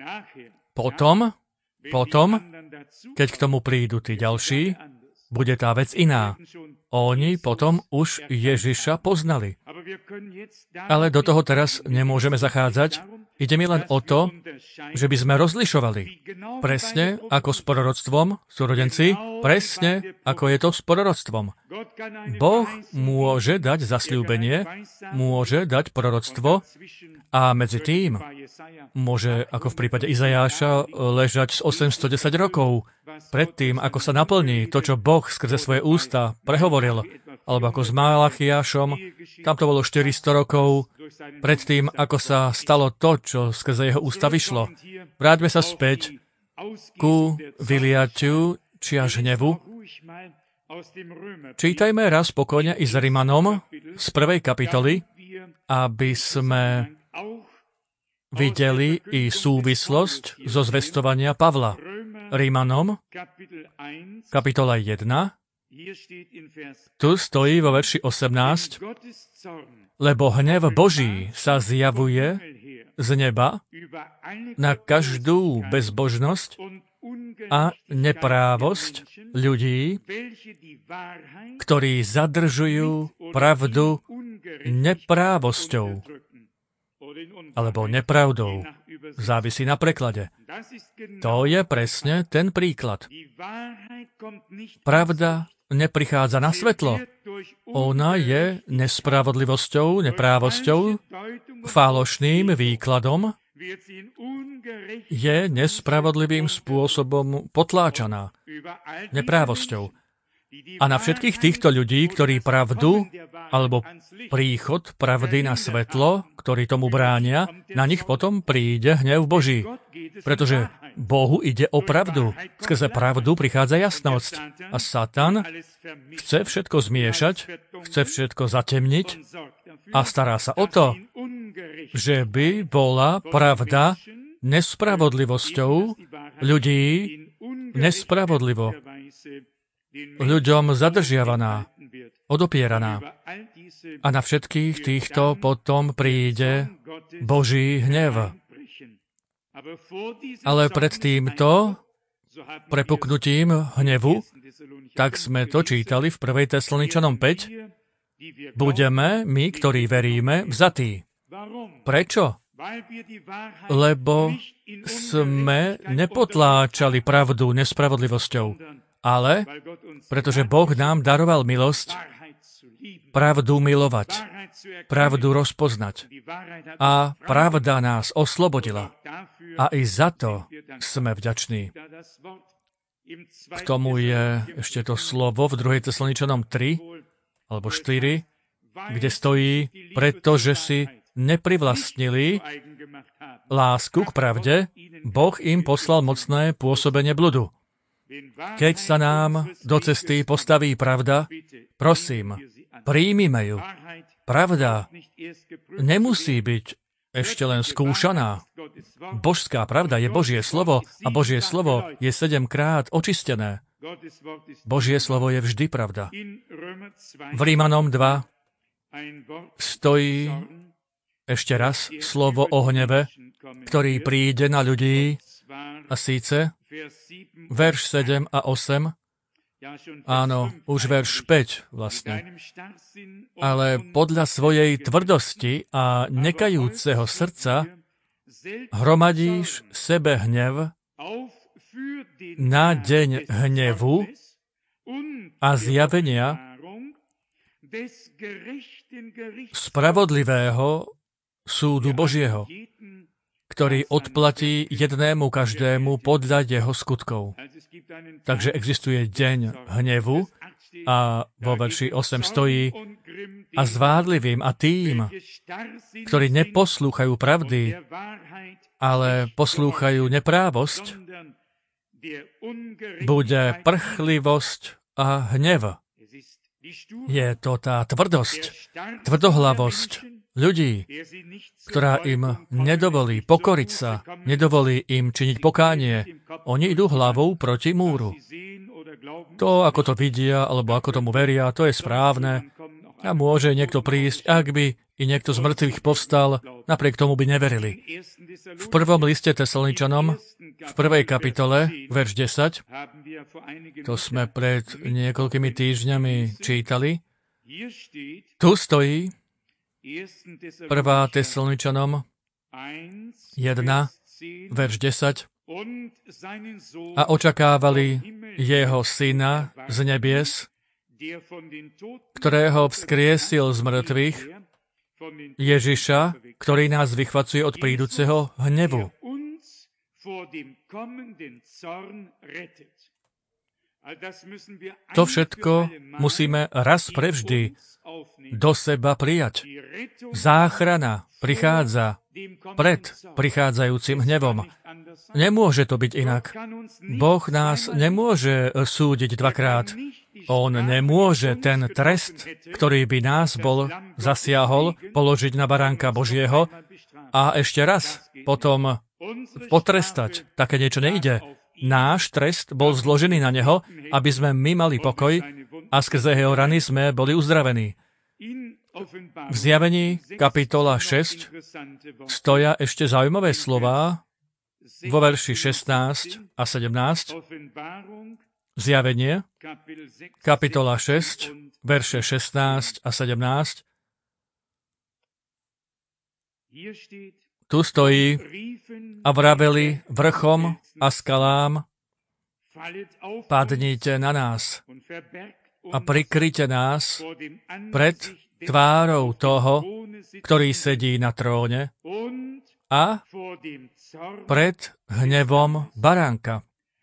Potom, potom, keď k tomu prídu tí ďalší, bude tá vec iná. Oni potom už Ježiša poznali. Ale do toho teraz nemôžeme zachádzať. Ide mi len o to, že by sme rozlišovali. Presne ako s proroctvom, súrodenci, presne ako je to s proroctvom. Boh môže dať zasľúbenie, môže dať proroctvo a medzi tým môže, ako v prípade Izajáša, ležať z osemstodesať rokov predtým, ako sa naplní to, čo Boh skrze svoje ústa prehovoril, alebo ako s Malachiášom, tam to bolo štyristo rokov predtým, ako sa stalo to, čo skrze jeho ústa vyšlo. Vráťme sa späť ku vyliatiu čiaž hnevu. Čítajme raz spokojne i s Rimanom z prvej kapitoly, aby sme videli i súvislosť zo zvestovania Pavla. Rimanom, kapitola jedna, tu stojí vo verši osemnásť, lebo hnev Boží sa zjavuje z neba na každú bezbožnosť a neprávosť ľudí, ktorí zadržujú pravdu neprávosťou alebo nepravdou. Závisí na preklade. To je presne ten príklad. Pravda neprichádza na svetlo. Ona je nespravodlivosťou, neprávosťou, falošným výkladom, je nespravodlivým spôsobom potláčaná, neprávosťou. A na všetkých týchto ľudí, ktorí pravdu alebo príchod pravdy na svetlo, ktorí tomu bránia, na nich potom príde hnev Boží. Pretože Bohu ide o pravdu. Skrze pravdu prichádza jasnosť. A Satan chce všetko zmiešať, chce všetko zatemniť a stará sa o to, že by bola pravda nespravodlivosťou ľudí nespravodlivo ľuďom zadržiavaná, odopieraná. A na všetkých týchto potom príde Boží hnev. Ale pred týmto prepuknutím hnevu, tak sme to čítali v prvej Tesaloničanom päť, budeme, my, ktorí veríme, vzatí. Prečo? Lebo sme nepotláčali pravdu nespravodlivosťou, ale pretože Boh nám daroval milosť pravdu milovať, pravdu rozpoznať. A pravda nás oslobodila. A i za to sme vďační. K tomu je ešte to slovo v druhej Tesaloničanom tri alebo štyri, kde stojí, pretože si neprivlastnili lásku k pravde, Boh im poslal mocné pôsobenie bludu. Keď sa nám do cesty postaví pravda, prosím, príjmime ju. Pravda nemusí byť ešte len skúšaná. Božská pravda je Božie slovo a Božie slovo je sedemkrát očistené. Božie slovo je vždy pravda. V Rímanom dva stojí ešte raz slovo o hneve, ktorý príde na ľudí, a síce verš sedem a osem, áno, už verš päť vlastne. Ale podľa svojej tvrdosti a nekajúceho srdca hromadíš sebe hnev na deň hnevu a zjavenia spravodlivého súdu Božieho, ktorý odplatí jednému každému podľa jeho skutkov. Takže existuje deň hnevu a vo verši osem stojí a zvádlivým a tým, ktorí neposlúchajú pravdy, ale poslúchajú neprávosť, bude prchlivosť a hnev. Je to tá tvrdosť, tvrdohlavosť ľudí, ktorá im nedovolí pokoriť sa, nedovolí im činiť pokánie. Oni idú hlavou proti múru. To, ako to vidia, alebo ako tomu veria, to je správne. A môže niekto prísť, ak by i niekto z mŕtvych povstal, napriek tomu by neverili. V prvom liste Tesaloničanom, v prvej kapitole, verš desať, to sme pred niekoľkými týždňami čítali, tu stojí prvá Tesaloničanom jeden, verš desať, a očakávali jeho syna z nebies, ktorého vzkriesil z mŕtvych, Ježiša, ktorý nás vychvacuje od príduceho hnevu. To všetko musíme raz prevždy do seba prijať. Záchrana prichádza pred prichádzajúcim hnevom. Nemôže to byť inak. Boh nás nemôže súdiť dvakrát. On nemôže ten trest, ktorý by nás bol zasiahol, položiť na baránka Božieho a ešte raz potom potrestať. Také niečo nejde. Náš trest bol zložený na neho, aby sme my mali pokoj a skrze jeho rany sme boli uzdravení. V Zjavení kapitola šesť stoja ešte zaujímavé slová, vo verši šestnásť a sedemnásť, Zjavenie, kapitola šesť, verše šestnásť a sedemnásť. Tu stojí a vraveli vrchom a skalám, padnite na nás a prikryte nás pred tvárou toho, ktorý sedí na tróne a pred hnevom baránka.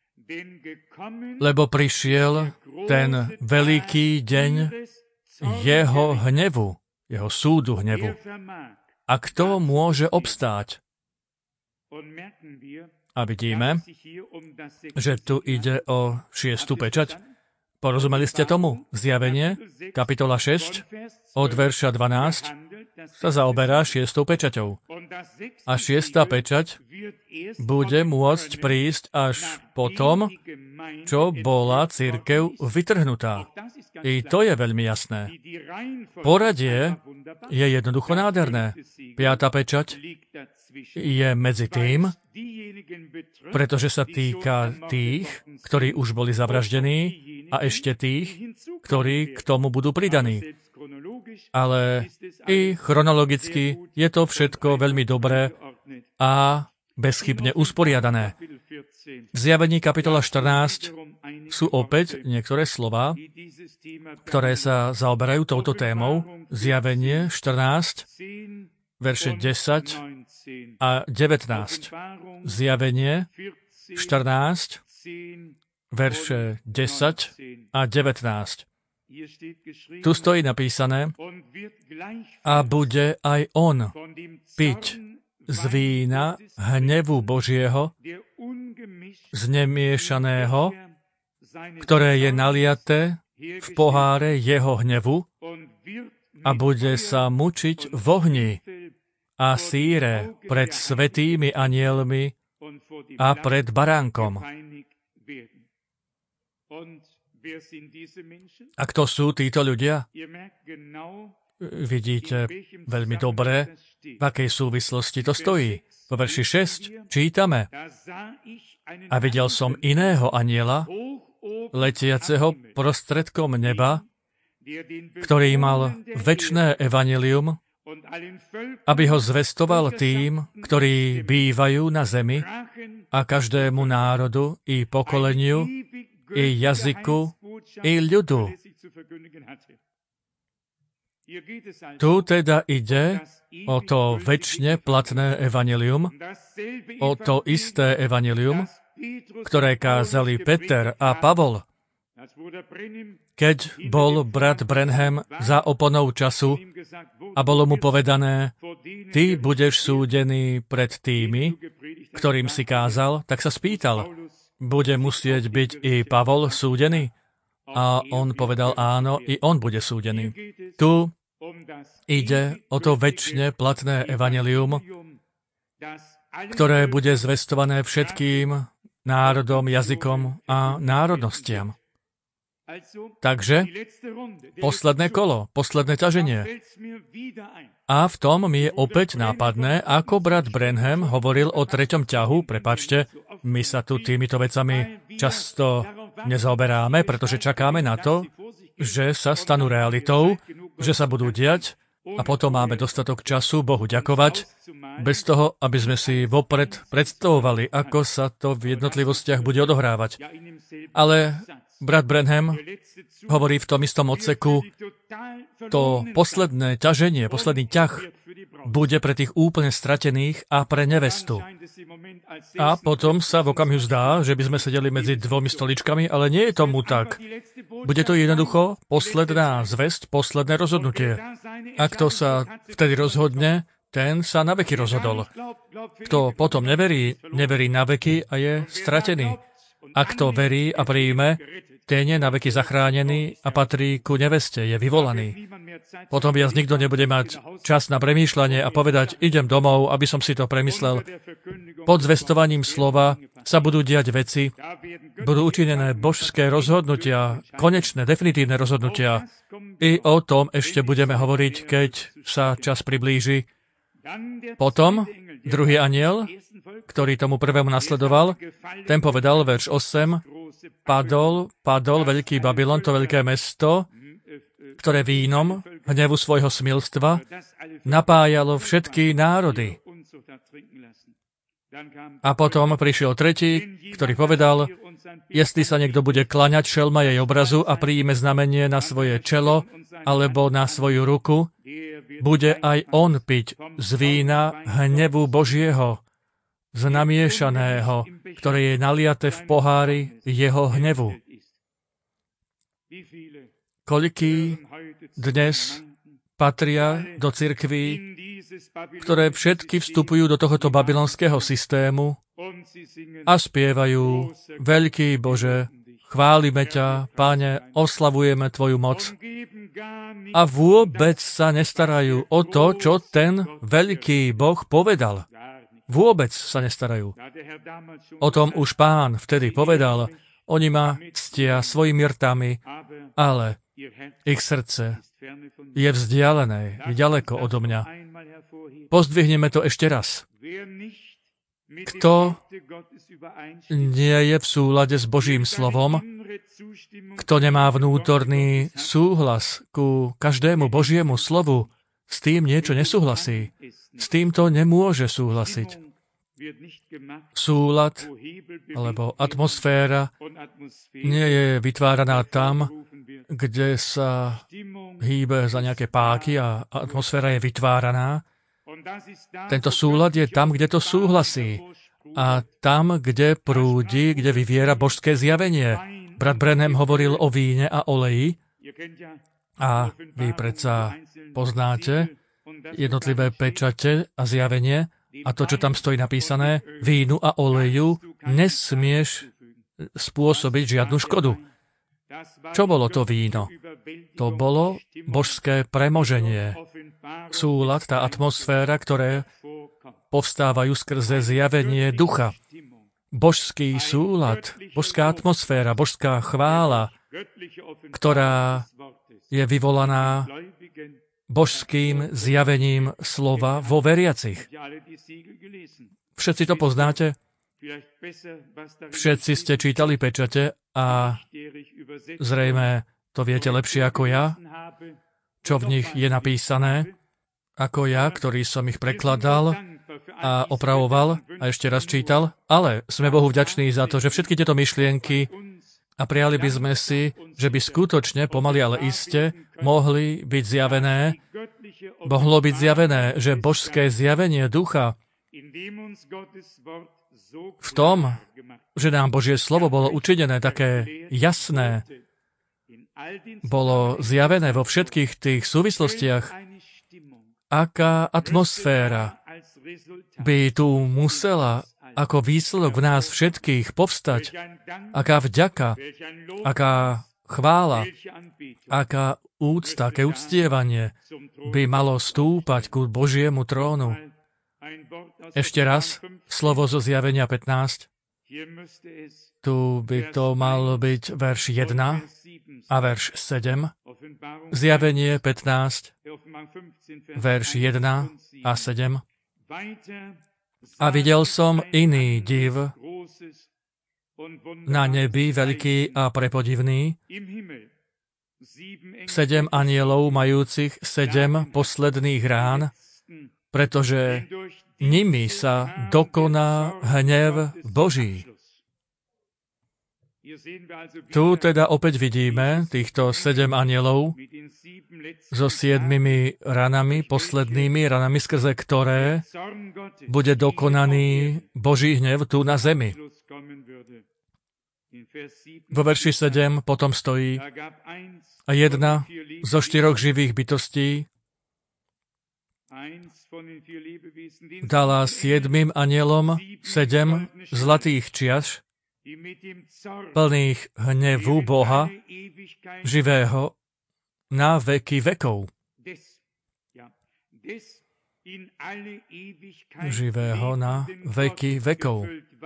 Lebo prišiel ten veľký deň jeho hnevu, jeho súdu hnevu. A kto môže obstáť? A vidíme, že tu ide o šiestu pečať. Porozumeli ste tomu? Zjavenie, kapitola šesť, od verša dvanásť, sa zaoberá šiestou pečaťou. A šiesta pečať bude môcť prísť až potom, čo bola cirkev vytrhnutá. I to je veľmi jasné. Poradie je jednoducho nádherné. Piata pečať je medzi tým, pretože sa týka tých, ktorí už boli zavraždení a ešte tých, ktorí k tomu budú pridaní. Ale i chronologicky je to všetko veľmi dobré a bezchybne usporiadané. V Zjavení kapitola štrnásť sú opäť niektoré slová, ktoré sa zaoberajú touto témou. Zjavenie štrnásť, verše desať a devätnásť. Zjavenie štrnásť, verše desať a devätnásť. Tu stojí napísané, a bude aj on piť z vína hnevu Božieho, znemiešaného, ktoré je naliaté v poháre jeho hnevu, a bude sa mučiť v ohni a síre pred svätými anjelmi a pred baránkom. A kto sú títo ľudia? Vidíte veľmi dobre, v akej súvislosti to stojí. Vo verši šesť čítame: A videl som iného anjela, letiaceho prostredkom neba, ktorý mal večné evanjelium, aby ho zvestoval tým, ktorí bývajú na zemi, a každému národu i pokoleniu, i jazyku, i ľudu. Tu teda ide o to večne platné evanjelium, o to isté evanjelium, ktoré kázali Peter a Pavol, keď bol brat Branham za oponou času a bolo mu povedané: ty budeš súdený pred tými, ktorým si kázal, tak sa spýtal: bude musieť byť i Pavol súdený? A on povedal: áno, i on bude súdený. Tu ide o to večne platné evanjelium, ktoré bude zvestované všetkým národom, jazykom a národnostiam. Takže posledné kolo, posledné ťaženie. A v tom mi je opäť nápadné, ako brat Branham hovoril o treťom ťahu. Prepáčte, my sa tu týmito vecami často nezaoberáme, pretože čakáme na to, že sa stanú realitou, že sa budú diať, a potom máme dostatok času Bohu ďakovať, bez toho, aby sme si vopred predstavovali, ako sa to v jednotlivostiach bude odohrávať. Ale brat Branham hovorí v tom istom odseku, to posledné ťaženie, posledný ťah bude pre tých úplne stratených a pre nevestu. A potom sa v okamihu zdá, že by sme sedeli medzi dvomi stoličkami, ale nie je tomu tak. Bude to jednoducho posledná zvesť, posledné rozhodnutie. A kto sa vtedy rozhodne, ten sa na veky rozhodol. Kto potom neverí, neverí na veky a je stratený. A kto verí a príjme, ten je na veky zachránený a patrí ku neveste, je vyvolaný. Potom viac nikto nebude mať čas na premýšľanie a povedať: idem domov, aby som si to premyslel. Pod zvestovaním slova sa budú diať veci, budú učinené božské rozhodnutia, konečné, definitívne rozhodnutia. I o tom ešte budeme hovoriť, keď sa čas priblíži. Potom Druhý anjel, ktorý tomu prvému nasledoval, ten povedal, verš osem, padol, padol veľký Babylon, to veľké mesto, ktoré vínom hnevu svojho smilstva napájalo všetky národy. A potom prišiel tretí, ktorý povedal, jestli sa niekto bude klaňať šelma jej obrazu a príjme znamenie na svoje čelo alebo na svoju ruku, bude aj on piť z vína hnevu Božieho, znamiešaného, ktoré je naliate v pohári jeho hnevu. Koľký dnes patria do cirkví, ktoré všetky vstupujú do tohoto babylonského systému a spievajú: Veľký Bože, chválime ťa, Páne, oslavujeme Tvoju moc. A vôbec sa nestarajú o to, čo ten veľký Boh povedal. Vôbec sa nestarajú. O tom už Pán vtedy povedal: oni ma ctia svojimi rtami, ale ich srdce je vzdialené, je ďaleko odo mňa. Pozdvihneme to ešte raz. Kto nie je v súlade s Božím slovom, kto nemá vnútorný súhlas ku každému Božiemu slovu, s tým niečo nesúhlasí. S týmto nemôže súhlasiť. Súlad alebo atmosféra nie je vytváraná tam, kde sa hýbe za nejaké páky a atmosféra je vytváraná. Tento súlad je tam, kde to súhlasí a tam, kde prúdi, kde vyviera božské zjavenie. Brat Branham hovoril o víne a oleji a vy predsa poznáte jednotlivé pečate a zjavenie a to, čo tam stojí napísané, vínu a oleju nesmieš spôsobiť žiadnu škodu. Čo bolo to víno? To bolo božské premoženie. Súlad, tá atmosféra, ktoré povstávajú skrze zjavenie ducha. Božský súlad, božská atmosféra, božská chvála, ktorá je vyvolaná božským zjavením slova vo veriacich. Všetci to poznáte? Všetci ste čítali pečate a zrejme to viete lepšie ako ja, čo v nich je napísané, ako ja, ktorý som ich prekladal a opravoval a ešte raz čítal, ale sme Bohu vďační za to, že všetky tieto myšlienky a prijali by sme si, že by skutočne, pomaly ale iste, mohli byť zjavené, mohlo byť zjavené, že božské zjavenie ducha v tom, že nám Božie slovo bolo učinené také jasné, bolo zjavené vo všetkých tých súvislostiach, aká atmosféra by tu musela ako výsledok v nás všetkých povstať, aká vďaka, aká chvála, aká úcta, aké uctievanie by malo stúpať ku Božiemu trónu. Ešte raz, slovo zo Zjavenia pätnásť. Tu by to mal byť verš jeden a verš sedem. Zjavenie pätnásť, verš jeden a sedem. A videl som iný div na nebi, veľký a prepodivný, sedem anielov majúcich sedem posledných rán, pretože nimi sa dokoná hnev Boží. Tu teda opäť vidíme týchto sedem anielov so siedmimi ranami, poslednými ranami, skrze ktoré bude dokonaný Boží hnev tu na zemi. Vo verši sedem potom stojí: a jedna zo štyroch živých bytostí dala siedmym anielom sedem zlatých čiaš, plných hnevu Boha, živého na veky vekov. Živého na veky vekov.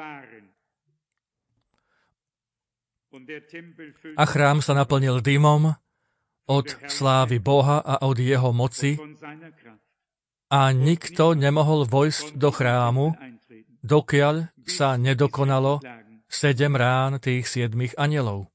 A chrám sa naplnil dymom od slávy Boha a od jeho moci, a nikto nemohol vojsť do chrámu, dokiaľ sa nedokonalo sedem rán tých siedmých anjelov.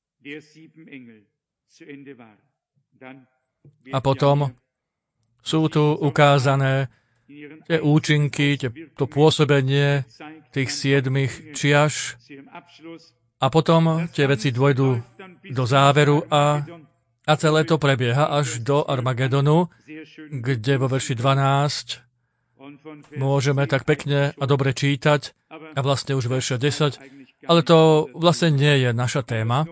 A potom sú tu ukázané tie účinky, tie, to pôsobenie tých siedmých čiaš a potom tie veci dôjdu do záveru a, a celé to prebieha až do Armagedonu, kde vo verši dvanásť môžeme tak pekne a dobre čítať a vlastne už verša desať, ale to vlastne nie je naša téma.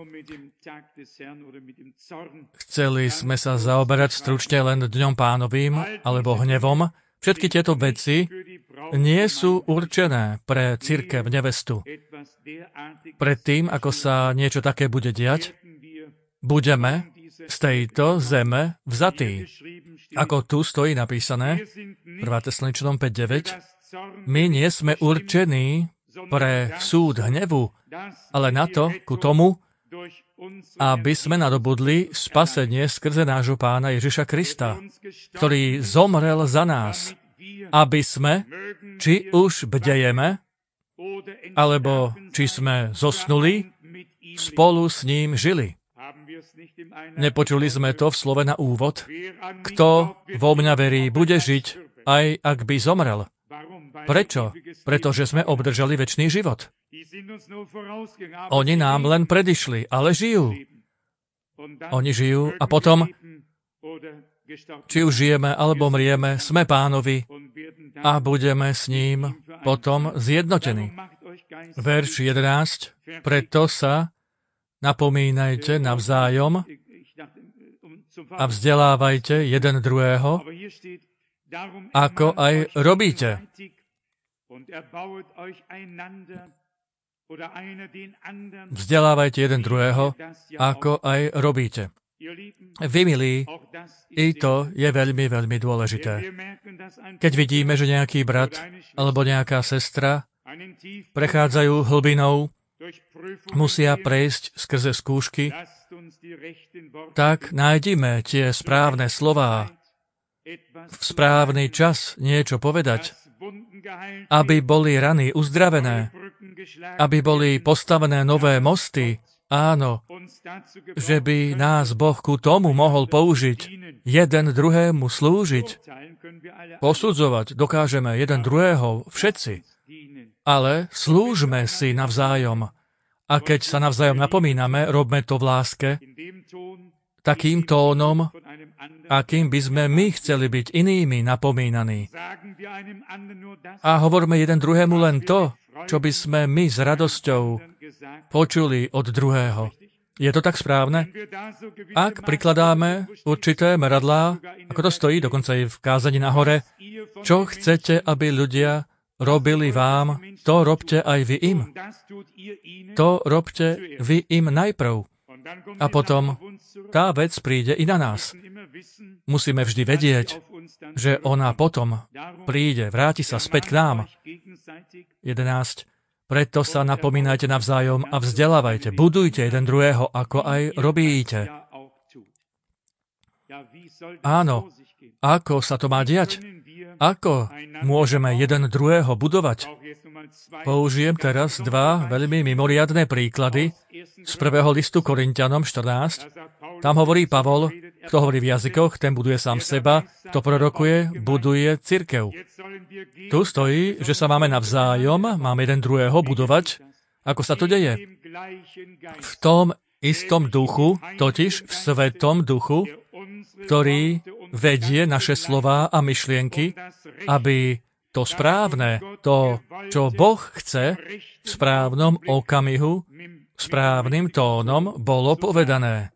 Chceli sme sa zaoberať stručne len dňom pánovým alebo hnevom. Všetky tieto veci nie sú určené pre cirkev nevestu. Predtým, ako sa niečo také bude diať, budeme z tejto zeme vzatí. Ako tu stojí napísané, prvá Tesaloničanom päť deväť, my nie sme určení pre súd hnevu, ale na to, ku tomu, aby sme nadobudli spasenie skrze nášho Pána Ježiša Krista, ktorý zomrel za nás, aby sme, či už bdejeme, alebo či sme zosnuli, spolu s ním žili. Nepočuli sme to v slove na úvod. Kto vo mňa verí, bude žiť, aj ak by zomrel. Prečo? Pretože sme obdržali večný život. Oni nám len predišli, ale žijú. Oni žijú a potom, či už žijeme alebo mrieme, sme Pánovi a budeme s ním potom zjednotení. Verš jedenásť. Preto sa napomínajte navzájom a vzdelávajte jeden druhého, ako aj robíte. Vzdelávajte jeden druhého, ako aj robíte. Vy, milí, i to je veľmi, veľmi dôležité. Keď vidíme, že nejaký brat alebo nejaká sestra prechádzajú hlbinou, musia prejsť skrze skúšky, tak nájdime tie správne slová, v správny čas niečo povedať, aby boli rany uzdravené, aby boli postavené nové mosty, áno, že by nás Boh ku tomu mohol použiť, jeden druhému slúžiť. Posudzovať dokážeme jeden druhého všetci, ale slúžme si navzájom. A keď sa navzájom napomíname, robme to v láske, takým tónom, akým by sme my chceli byť inými napomínaní. A hovorme jeden druhému len to, čo by sme my s radosťou počuli od druhého. Je to tak správne? Ak prikladáme určité meradlá, ako to stojí, dokonca aj v kázaní nahore, čo chcete, aby ľudia robili vám, to robte aj vy im. To robte vy im najprv. A potom tá vec príde i na nás. Musíme vždy vedieť, že ona potom príde, vráti sa späť k nám. jedenásť. Preto sa napomínajte navzájom a vzdelávajte. Budujte jeden druhého, ako aj robíte. Áno, ako sa to má diať? Ako môžeme jeden druhého budovať? Použijem teraz dva veľmi mimoriadne príklady z prvého listu Korinťanom štrnásť. Tam hovorí Pavol, kto hovorí v jazykoch, ten buduje sám seba, kto prorokuje, buduje cirkev. Tu stojí, že sa máme navzájom, máme jeden druhého budovať. Ako sa to deje? V tom istom duchu, totiž v svetom duchu, ktorý vedie naše slová a myšlienky, aby to správne, to, čo Boh chce, v správnom okamihu, správnym tónom bolo povedané.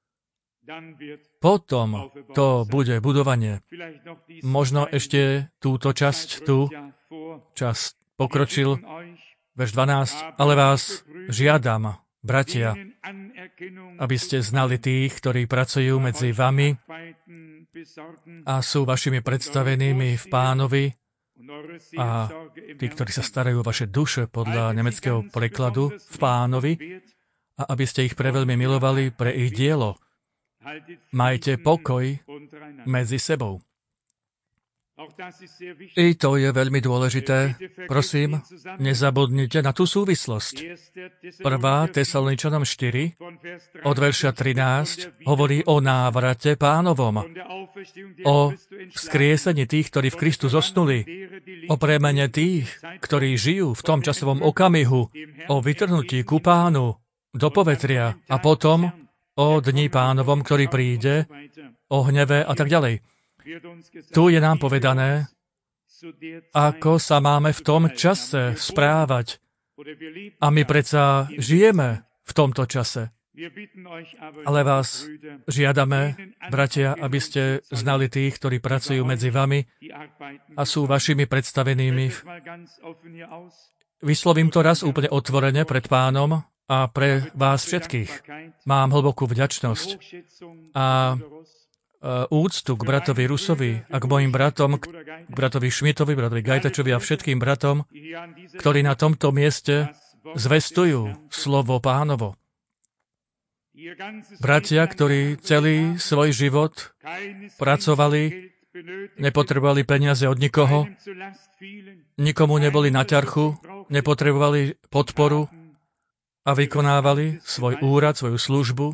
Potom to bude budovanie. Možno ešte túto časť tu, čas pokročil, verš dvanásť, ale vás žiadam, bratia, aby ste znali tých, ktorí pracujú medzi vami a sú vašimi predstavenými v Pánovi a tí, ktorí sa starajú o vaše duše podľa nemeckého prekladu v Pánovi a aby ste ich preveľmi milovali pre ich dielo. Majte pokoj medzi sebou. I to je veľmi dôležité. Prosím, nezabudnite na tú súvislosť. Prvá Tesaloničanom štyri, od verša trinásť, hovorí o návrate Pánovom, o vzkriesení tých, ktorí v Kristu zosnuli, o premene tých, ktorí žijú v tom časovom okamihu, o vytrhnutí ku Pánu do povetria a potom o dni Pánovom, ktorý príde, o hneve a tak ďalej. Tu je nám povedané, ako sa máme v tom čase správať. A my predsa žijeme v tomto čase. Ale vás žiadame, bratia, aby ste znali tých, ktorí pracujú medzi vami a sú vašimi predstavenými. Vyslovím to raz úplne otvorene pred Pánom a pre vás všetkých. Mám hlbokú vďačnosť a úctu k bratovi Rusovi a k mojim bratom, k bratovi Šmitovi, bratovi Gajtačovi a všetkým bratom, ktorí na tomto mieste zvestujú slovo Pánovo. Bratia, ktorí celý svoj život pracovali, nepotrebovali peniaze od nikoho, nikomu neboli na ťarchu, nepotrebovali podporu a vykonávali svoj úrad, svoju službu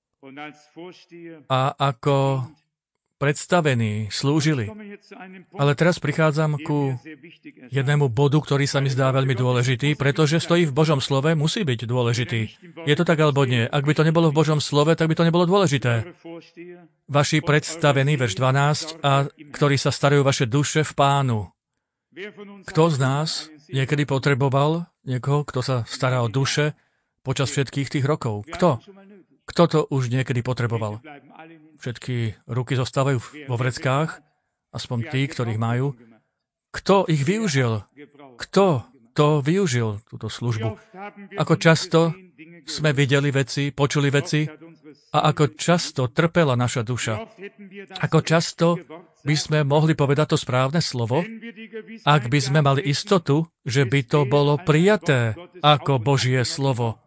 a ako predstavení slúžili. Ale teraz prichádzam ku jednému bodu, ktorý sa mi zdá veľmi dôležitý, pretože stojí v Božom slove, musí byť dôležitý. Je to tak alebo nie? Ak by to nebolo v Božom slove, tak by to nebolo dôležité. Vaši predstavení, verš dvanásť, a ktorí sa starajú vaše duše v Pánu. Kto z nás niekedy potreboval niekoho, kto sa stará o duše počas všetkých tých rokov? Kto? Kto to už niekedy potreboval? Všetky ruky zostávajú vo vreckách, aspoň tí, ktorých majú. Kto ich využil? Kto to využil, túto službu? Ako často sme videli veci, počuli veci a ako často trpela naša duša. Ako často by sme mohli povedať to správne slovo, ak by sme mali istotu, že by to bolo prijaté ako Božie slovo.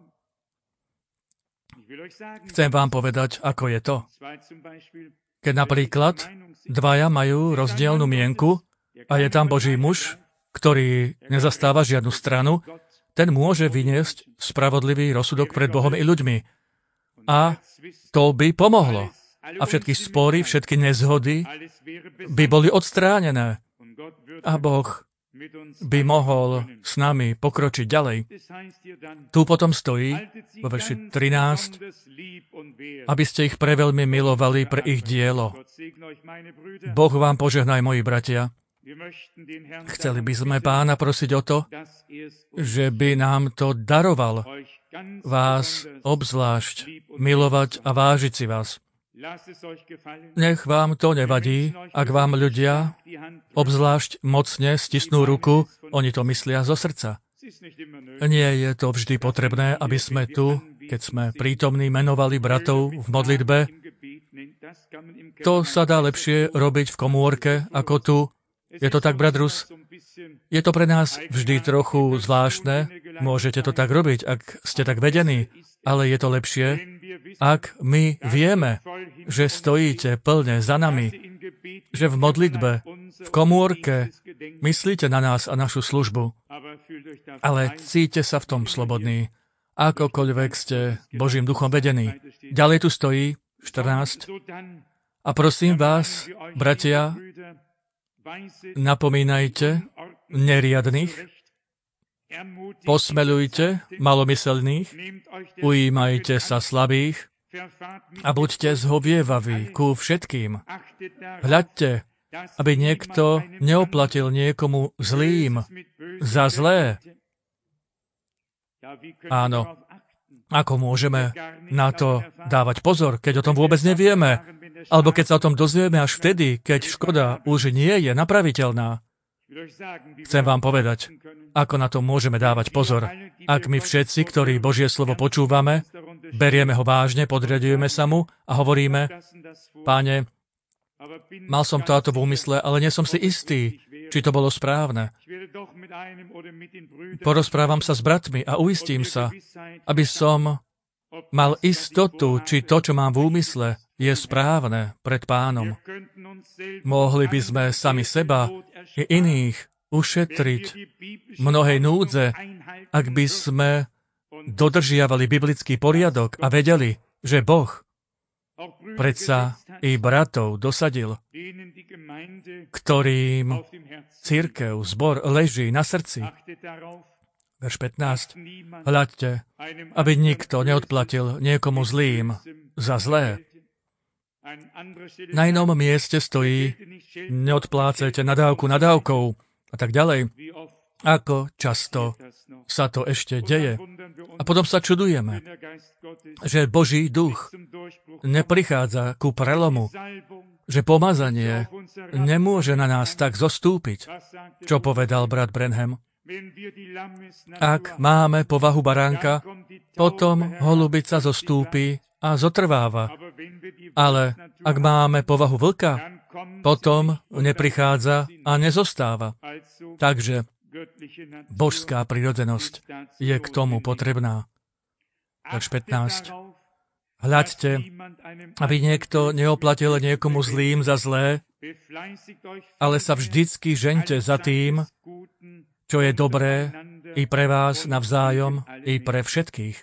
Chcem vám povedať, ako je to. Keď napríklad dvaja majú rozdielnu mienku a je tam Boží muž, ktorý nezastáva žiadnu stranu, ten môže vyniesť spravodlivý rozsudok pred Bohom i ľuďmi. A to by pomohlo. A všetky spory, všetky nezhody by boli odstránené. A Boh by mohol s nami pokročiť ďalej. Tu potom stojí, vo verši trinásť, aby ste ich preveľmi milovali pre ich dielo. Boh vám požehnaj, moji bratia. Chceli by sme Pána prosiť o to, že by nám to daroval, vás obzvlášť milovať a vážiť si vás. Nech vám to nevadí, ak vám ľudia obzvlášť mocne stisnú ruku, oni to myslia zo srdca. Nie je to vždy potrebné, aby sme tu, keď sme prítomní, menovali bratov v modlitbe. To sa dá lepšie robiť v komórke ako tu. Je to tak, brat Rus? Je to pre nás vždy trochu zvláštne. Môžete to tak robiť, ak ste tak vedení, ale je to lepšie, ak my vieme, že stojíte plne za nami, že v modlitbe, v komórke myslíte na nás a našu službu, ale cíte sa v tom slobodní, akokoľvek ste Božím duchom vedení. Ďalej tu stojí štrnásť. A prosím vás, bratia, napomínajte neriadnych, posmeľujte malomyselných, ujímajte sa slabých a buďte zhovievaví ku všetkým. Hľadte, aby niekto neoplatil niekomu zlým za zlé. Áno, ako môžeme na to dávať pozor, keď o tom vôbec nevieme, alebo keď sa o tom dozvieme až vtedy, keď škoda už nie je napraviteľná. Chcem vám povedať, ako na to môžeme dávať pozor. Ak my všetci, ktorí Božie slovo počúvame, berieme ho vážne, podriadujeme sa mu a hovoríme, Páne, mal som to a to v úmysle, ale nie som si istý, či to bolo správne. Porozprávam sa s bratmi a uistím sa, aby som mal istotu, či to, čo mám v úmysle, je správne pred Pánom. Mohli by sme sami seba i iných ušetriť mnohej núdze, ak by sme dodržiavali biblický poriadok a vedeli, že Boh predsa i bratov dosadil, ktorým cirkev, zbor leží na srdci. Verš pätnásť. Hľaďte, aby nikto neodplatil niekomu zlým za zlé. Na inom mieste stojí, neodplácajte nadávku nadávkou a tak ďalej. Ako často sa to ešte deje. A potom sa čudujeme, že Boží duch neprichádza ku prelomu, že pomazanie nemôže na nás tak zostúpiť, čo povedal brat Branham. Ak máme povahu baránka, potom holubica zostúpi a zotrváva. Ale ak máme povahu vlka, potom neprichádza a nezostáva. Takže božská prirodzenosť je k tomu potrebná. Verš pätnásť. Hľaďte, aby niekto neoplatil niekomu zlým za zlé, ale sa vždycky žeňte za tým, čo je dobré i pre vás navzájom, i pre všetkých.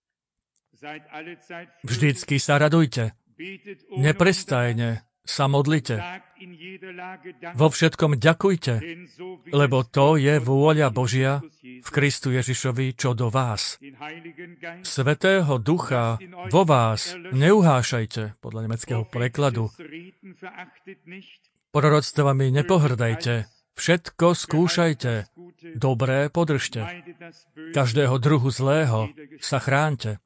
Vždycky sa radujte. Neprestajne sa modlite. Vo všetkom ďakujte, lebo to je vôľa Božia v Kristu Ježišovi čo do vás. Svätého Ducha vo vás neuhášajte, podľa nemeckého prekladu. Proroctvami nepohrdajte, všetko skúšajte, dobré podržte. Každého druhu zlého sa chránte.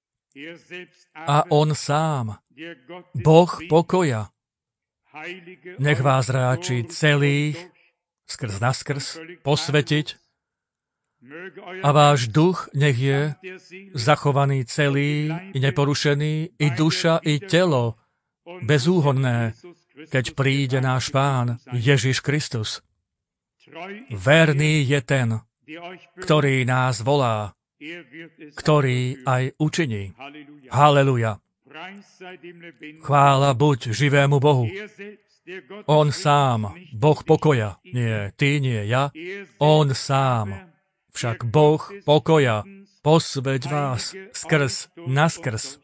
A on sám, Boh pokoja, nech vás ráči celých, skrz naskrz, posvetiť a váš duch nech je zachovaný celý, i neporušený, i duša, i telo, bezúhonné, keď príde náš Pán Ježiš Kristus. Verný je ten, ktorý nás volá, ktorý aj učiní. Haleluja. Chvála buď živému Bohu. On sám, Boh pokoja. Nie ty, nie ja. On sám. Však Boh pokoja. Posveť vás skrz naskrz.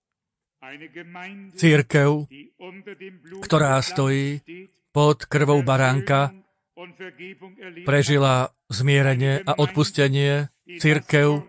Cirkev, ktorá stojí pod krvou baránka, prežila zmierenie a odpustenie. Cirkev,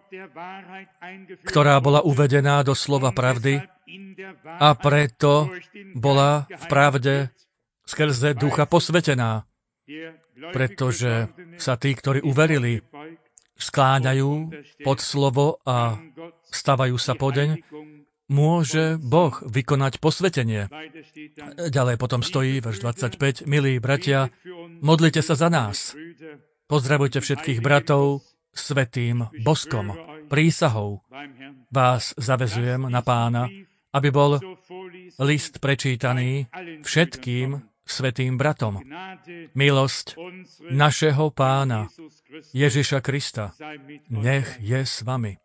ktorá bola uvedená do slova pravdy a preto bola v pravde skrze ducha posvetená, pretože sa tí, ktorí uverili, skláňajú pod slovo a stavajú sa podeň, môže Boh vykonať posvetenie. Ďalej potom stojí verš dvadsaťpäť. Milí bratia, modlite sa za nás. Pozdravujte všetkých bratov svätým boskom, prísahou. Vás zavezujem na Pána, aby bol list prečítaný všetkým svätým bratom. Milosť našeho Pána Ježiša Krista nech je s vami.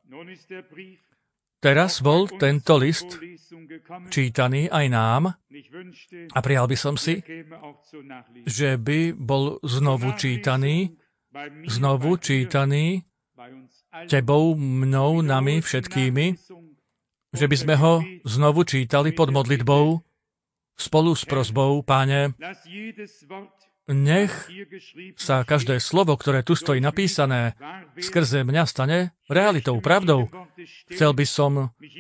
Teraz bol tento list čítaný aj nám a prijal by som si, že by bol znovu čítaný, znovu čítaný tebou, mnou, nami, všetkými, že by sme ho znovu čítali pod modlitbou spolu s prosbou, Páne, nech sa každé slovo, ktoré tu stojí napísané, skrze mňa stane realitou, pravdou. Chcel by som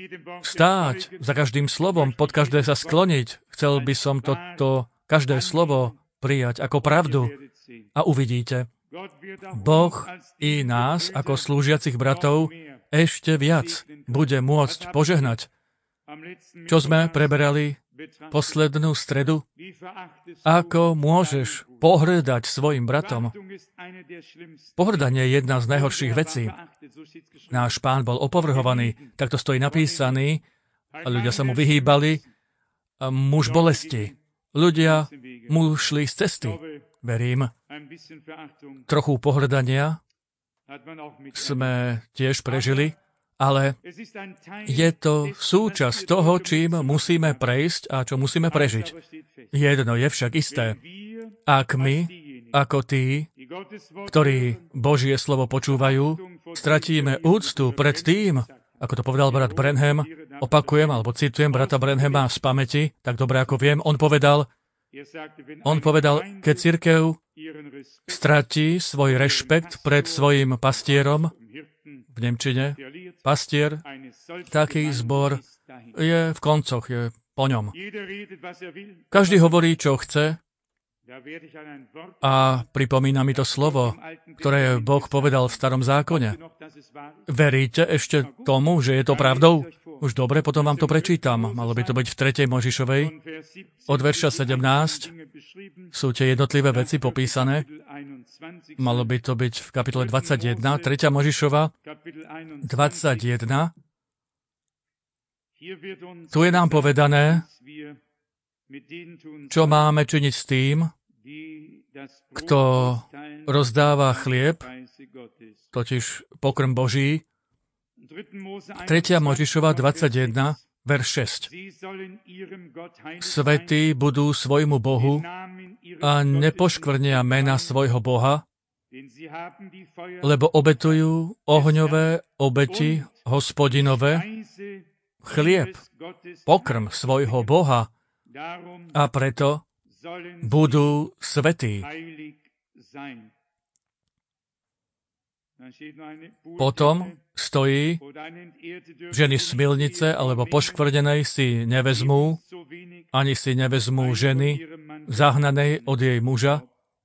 stáť za každým slovom, pod každé sa skloniť. Chcel by som toto každé slovo prijať ako pravdu. A uvidíte, Boh i nás, ako slúžiacich bratov, ešte viac bude môcť požehnať. Čo sme preberali poslednú stredu? Ako môžeš pohrdať svojim bratom? Pohrdanie je jedna z najhorších vecí. Náš Pán bol opovrhovaný, tak to stojí napísaný, a ľudia sa mu vyhýbali. Muž bolesti. Ľudia mu šli z cesty. Verím, trochu pohrdania sme tiež prežili ale je to súčasť toho, čím musíme prejsť a čo musíme prežiť. Jedno je však isté. Ak my, ako tí, ktorí Božie slovo počúvajú, stratíme úctu pred tým, ako to povedal brat Branham, opakujem, alebo citujem brata Branhama z pamäti, tak dobre ako viem, on povedal, on povedal, keď cirkev stratí svoj rešpekt pred svojim pastierom, v nemčine, pastier, taký zbor je v koncoch, je po ňom. Každý hovorí, čo chce, a pripomína mi to slovo, ktoré Boh povedal v Starom zákone. Veríte ešte tomu, že je to pravdou? Už dobre, potom vám to prečítam. Malo by to byť v tretej Možišovej. Od verša sedemnásť sú tie jednotlivé veci popísané. Malo by to byť v kapitole dvadsaťjeden. tretia Možišova, dvadsaťjeden. Tu je nám povedané, čo máme činiť s tým, kto rozdáva chlieb, totiž pokrm Boží. tretia Možišova dvadsaťjeden, verš šesť. Svätí budú svojmu Bohu a nepoškvrnia mena svojho Boha, lebo obetujú ohňové obeti Hospodinove, chlieb, pokrm svojho Boha, a preto budú svätí. Potom stojí, ženy smilnice alebo poškvrnenej si nevezmú, ani si nevezmú ženy zahnanej od jej muža,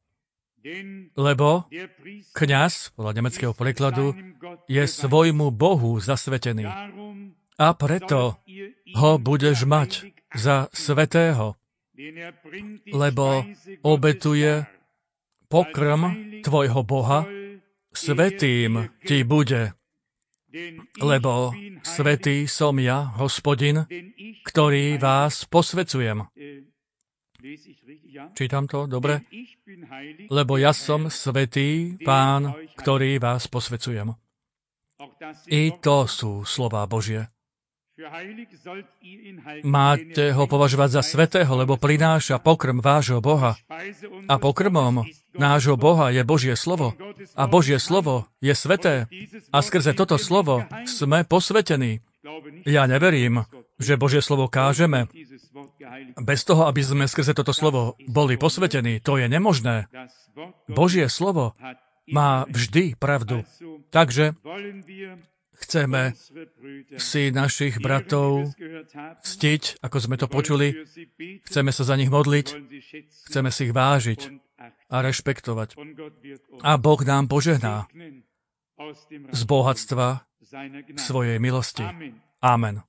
lebo kňaz, podľa nemeckého prekladu, je svojmu Bohu zasvetený. A preto ho budeš mať za svätého, lebo obetuje pokrm tvojho Boha, svätým ti bude, lebo svätý som ja, Hospodin, ktorý vás posväcujem. Čítam to, dobre? Lebo ja som svätý Pán, ktorý vás posväcujem. I to sú slová Božie. Máte ho považovať za svätého, lebo prináša pokrm vášho Boha. A pokrmom nášho Boha je Božie slovo. A Božie slovo je sväté. A skrze toto slovo sme posvätení. Ja neverím, že Božie slovo kážeme. Bez toho, aby sme skrze toto slovo boli posvätení, to je nemožné. Božie slovo má vždy pravdu. Takže chceme si našich bratov ctiť, ako sme to počuli. Chceme sa za nich modliť. Chceme si ich vážiť a rešpektovať. A Boh nám požehná z bohatstva svojej milosti. Amen.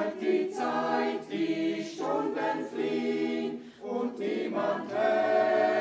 Die Zeit, die Stunden fliehen und niemand hält.